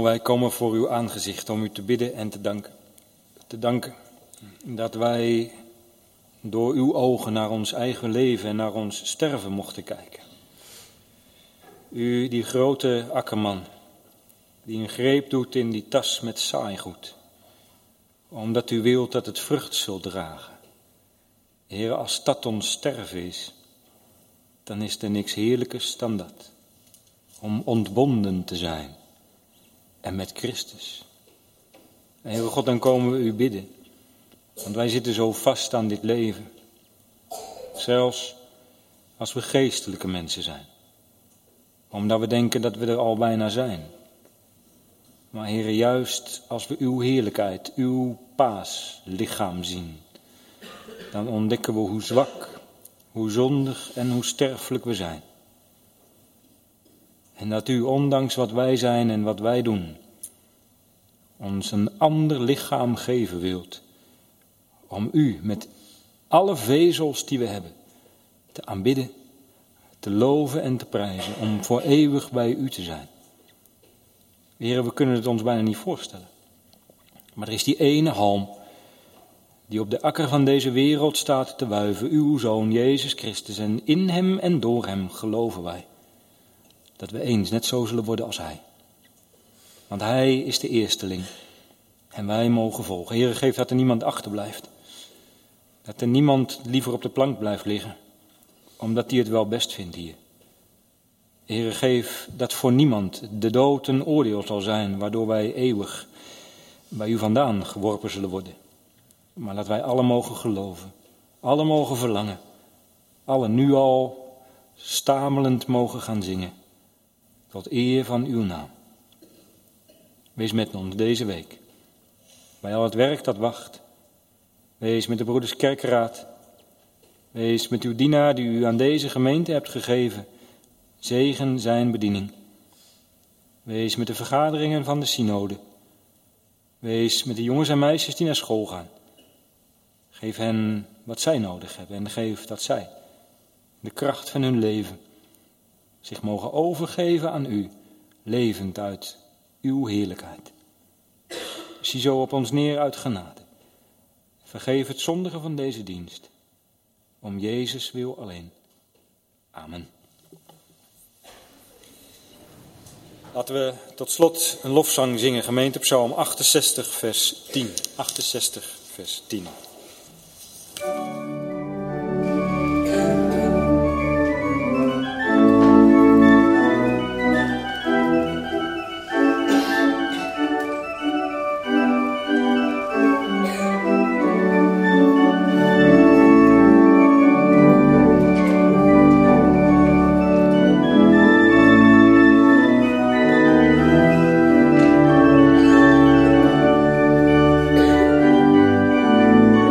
wij komen voor uw aangezicht om u te bidden en te danken. Te danken dat wij door uw ogen naar ons eigen leven en naar ons sterven mochten kijken. U, die grote akkerman, die een greep doet in die tas met saaigoed, omdat u wilt dat het vrucht zult dragen. Heer, als dat ons sterven is, dan is er niks heerlijkers dan dat, om ontbonden te zijn en met Christus. En Heere God, dan komen we u bidden, want wij zitten zo vast aan dit leven, zelfs als we geestelijke mensen zijn, omdat we denken dat we er al bijna zijn. Maar Heere, juist als we uw heerlijkheid, uw paaslichaam zien, dan ontdekken we hoe zwak, hoe zondig en hoe sterfelijk we zijn. En dat u, ondanks wat wij zijn en wat wij doen, ons een ander lichaam geven wilt, om u met alle vezels die we hebben te aanbidden, te loven en te prijzen, om voor eeuwig bij u te zijn. Heere, we kunnen het ons bijna niet voorstellen. Maar er is die ene halm die op de akker van deze wereld staat te wuiven, uw Zoon Jezus Christus, en in hem en door hem geloven wij dat we eens net zo zullen worden als hij. Want hij is de eersteling en wij mogen volgen. Heere, geef dat er niemand achterblijft. Dat er niemand liever op de plank blijft liggen, omdat hij het wel best vindt hier. Heere, geef dat voor niemand de dood een oordeel zal zijn, waardoor wij eeuwig bij u vandaan geworpen zullen worden. Maar dat wij alle mogen geloven, alle mogen verlangen, alle nu al stamelend mogen gaan zingen, tot eer van uw naam. Wees met ons deze week, bij al het werk dat wacht. Wees met de broeders kerkraad, wees met uw dienaar die u aan deze gemeente hebt gegeven, zegen zijn bediening. Wees met de vergaderingen van de synode, wees met de jongens en meisjes die naar school gaan. Geef hen wat zij nodig hebben en geef dat zij de kracht van hun leven zich mogen overgeven aan u, levend uit uw heerlijkheid. Zie zo op ons neer uit genade. Vergeef het zondige van deze dienst, om Jezus wil alleen. Amen. Laten we tot slot een lofzang zingen, gemeente Psalm achtenzestig, vers tien. achtenzestig, vers tien. Thank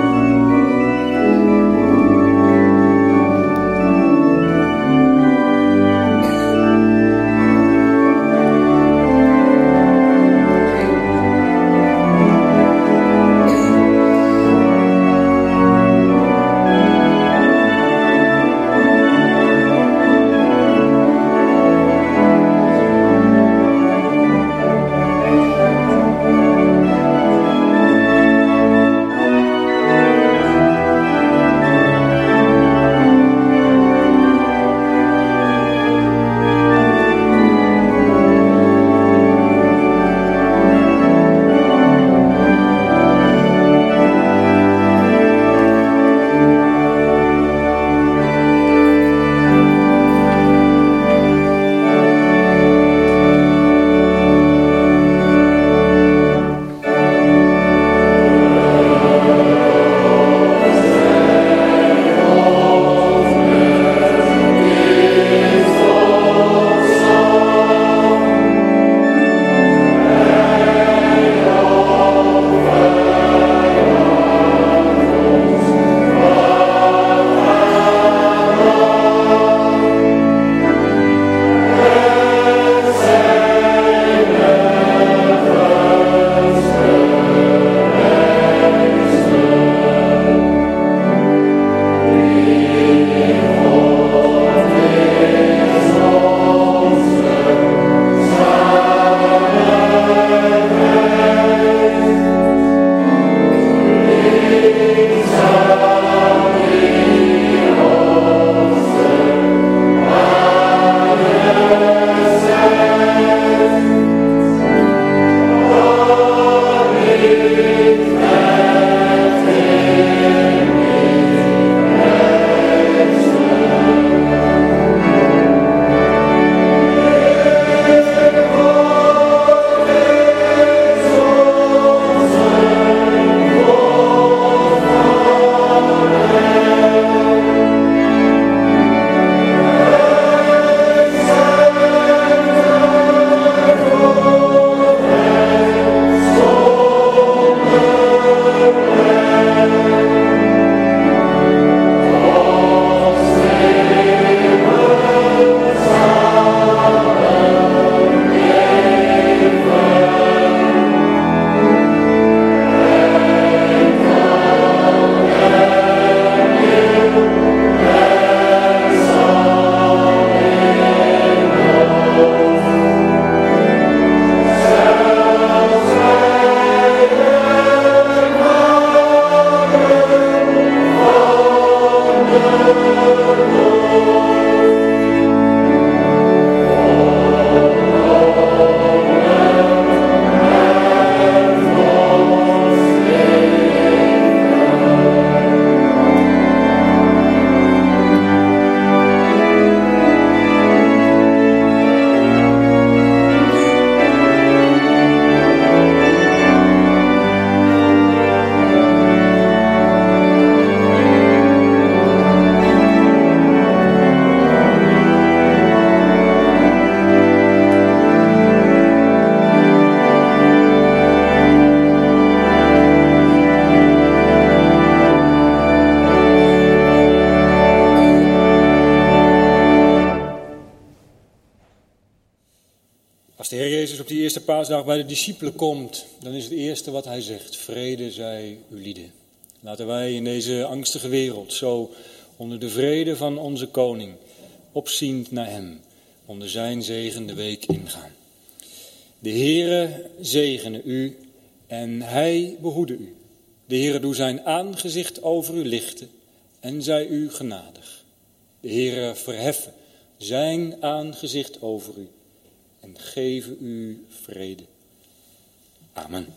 paasdag bij de discipelen komt, dan is het eerste wat hij zegt: vrede zij u lieden. Laten wij in deze angstige wereld zo onder de vrede van onze koning, opziend naar hem, onder zijn zegen de week ingaan. De Heere zegene u en hij behoede u. De Heere doe zijn aangezicht over u lichten en zij u genadig. De Heere verheffen zijn aangezicht over u en geven u vrede. Amen.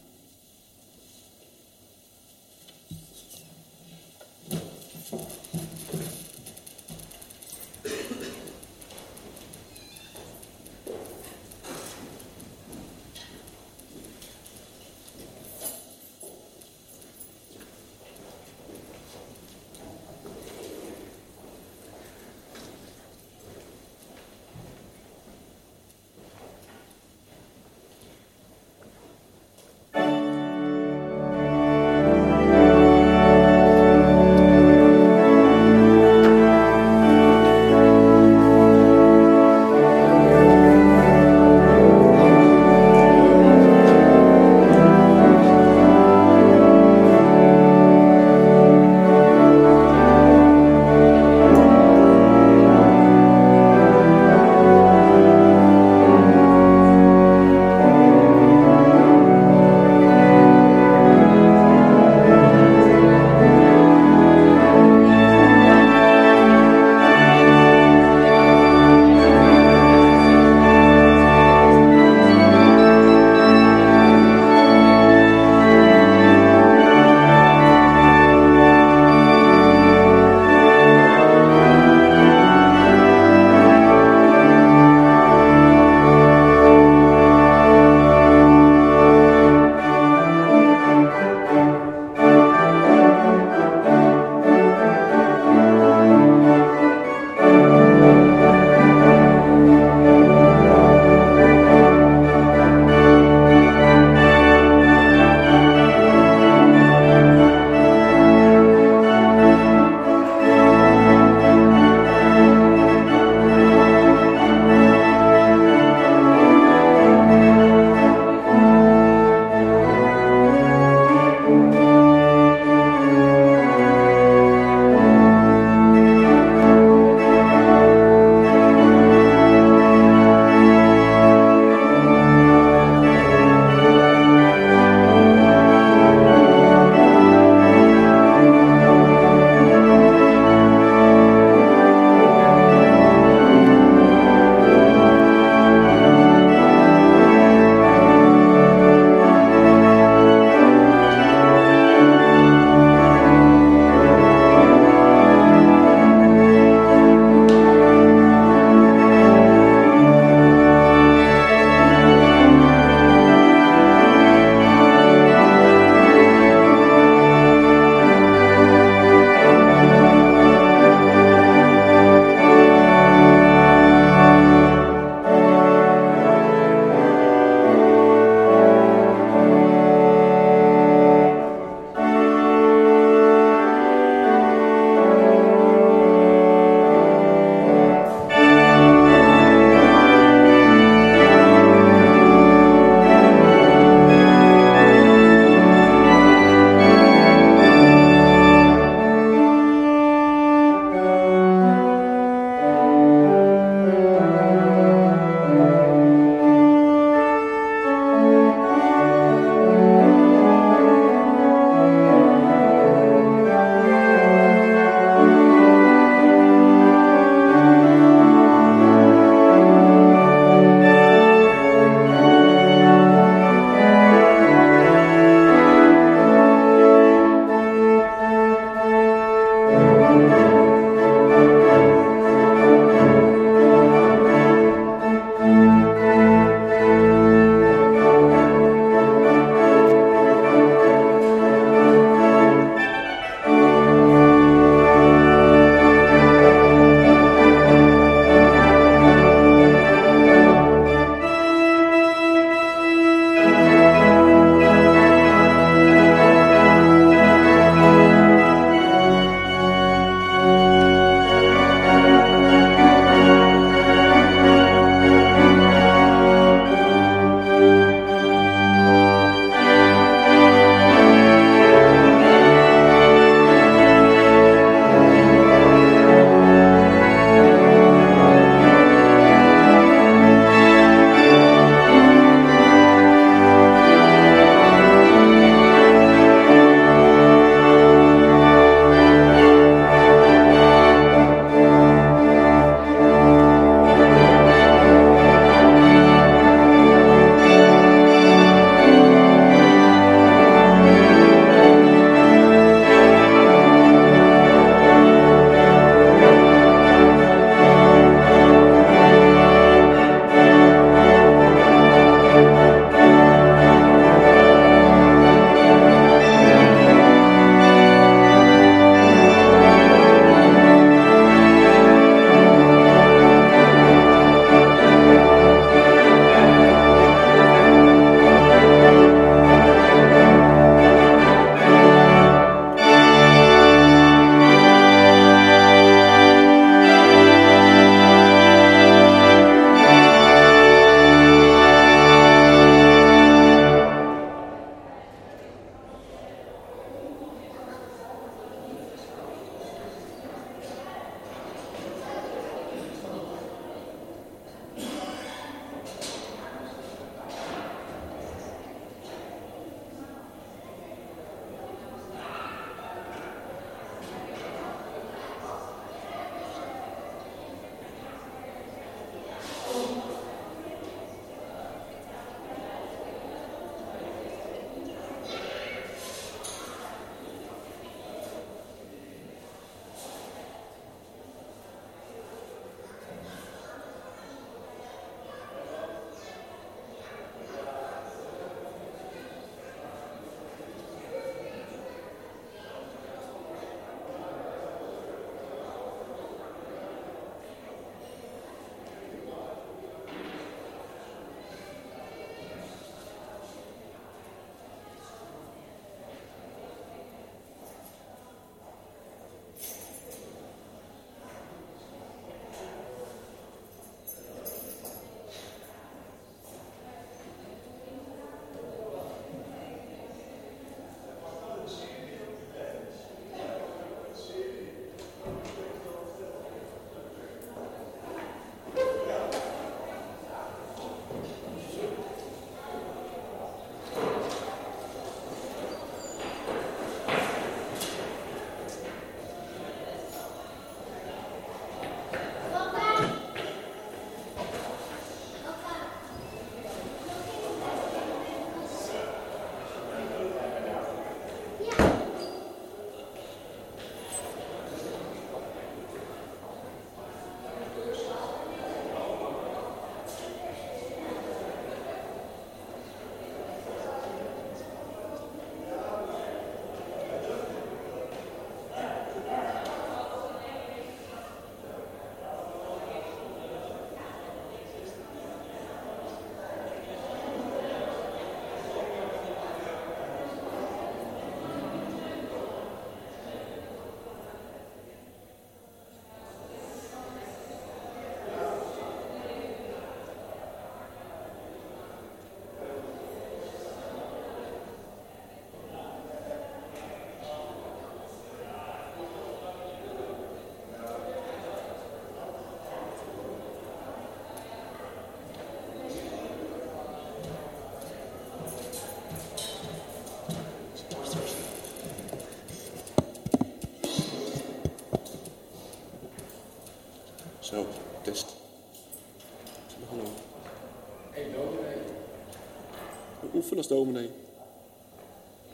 Zo, test. Zeg hallo. Hey, dominee. Oefen als dominee.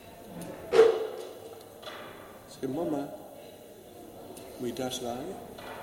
Zeg mama. Moet je daar zwaaien?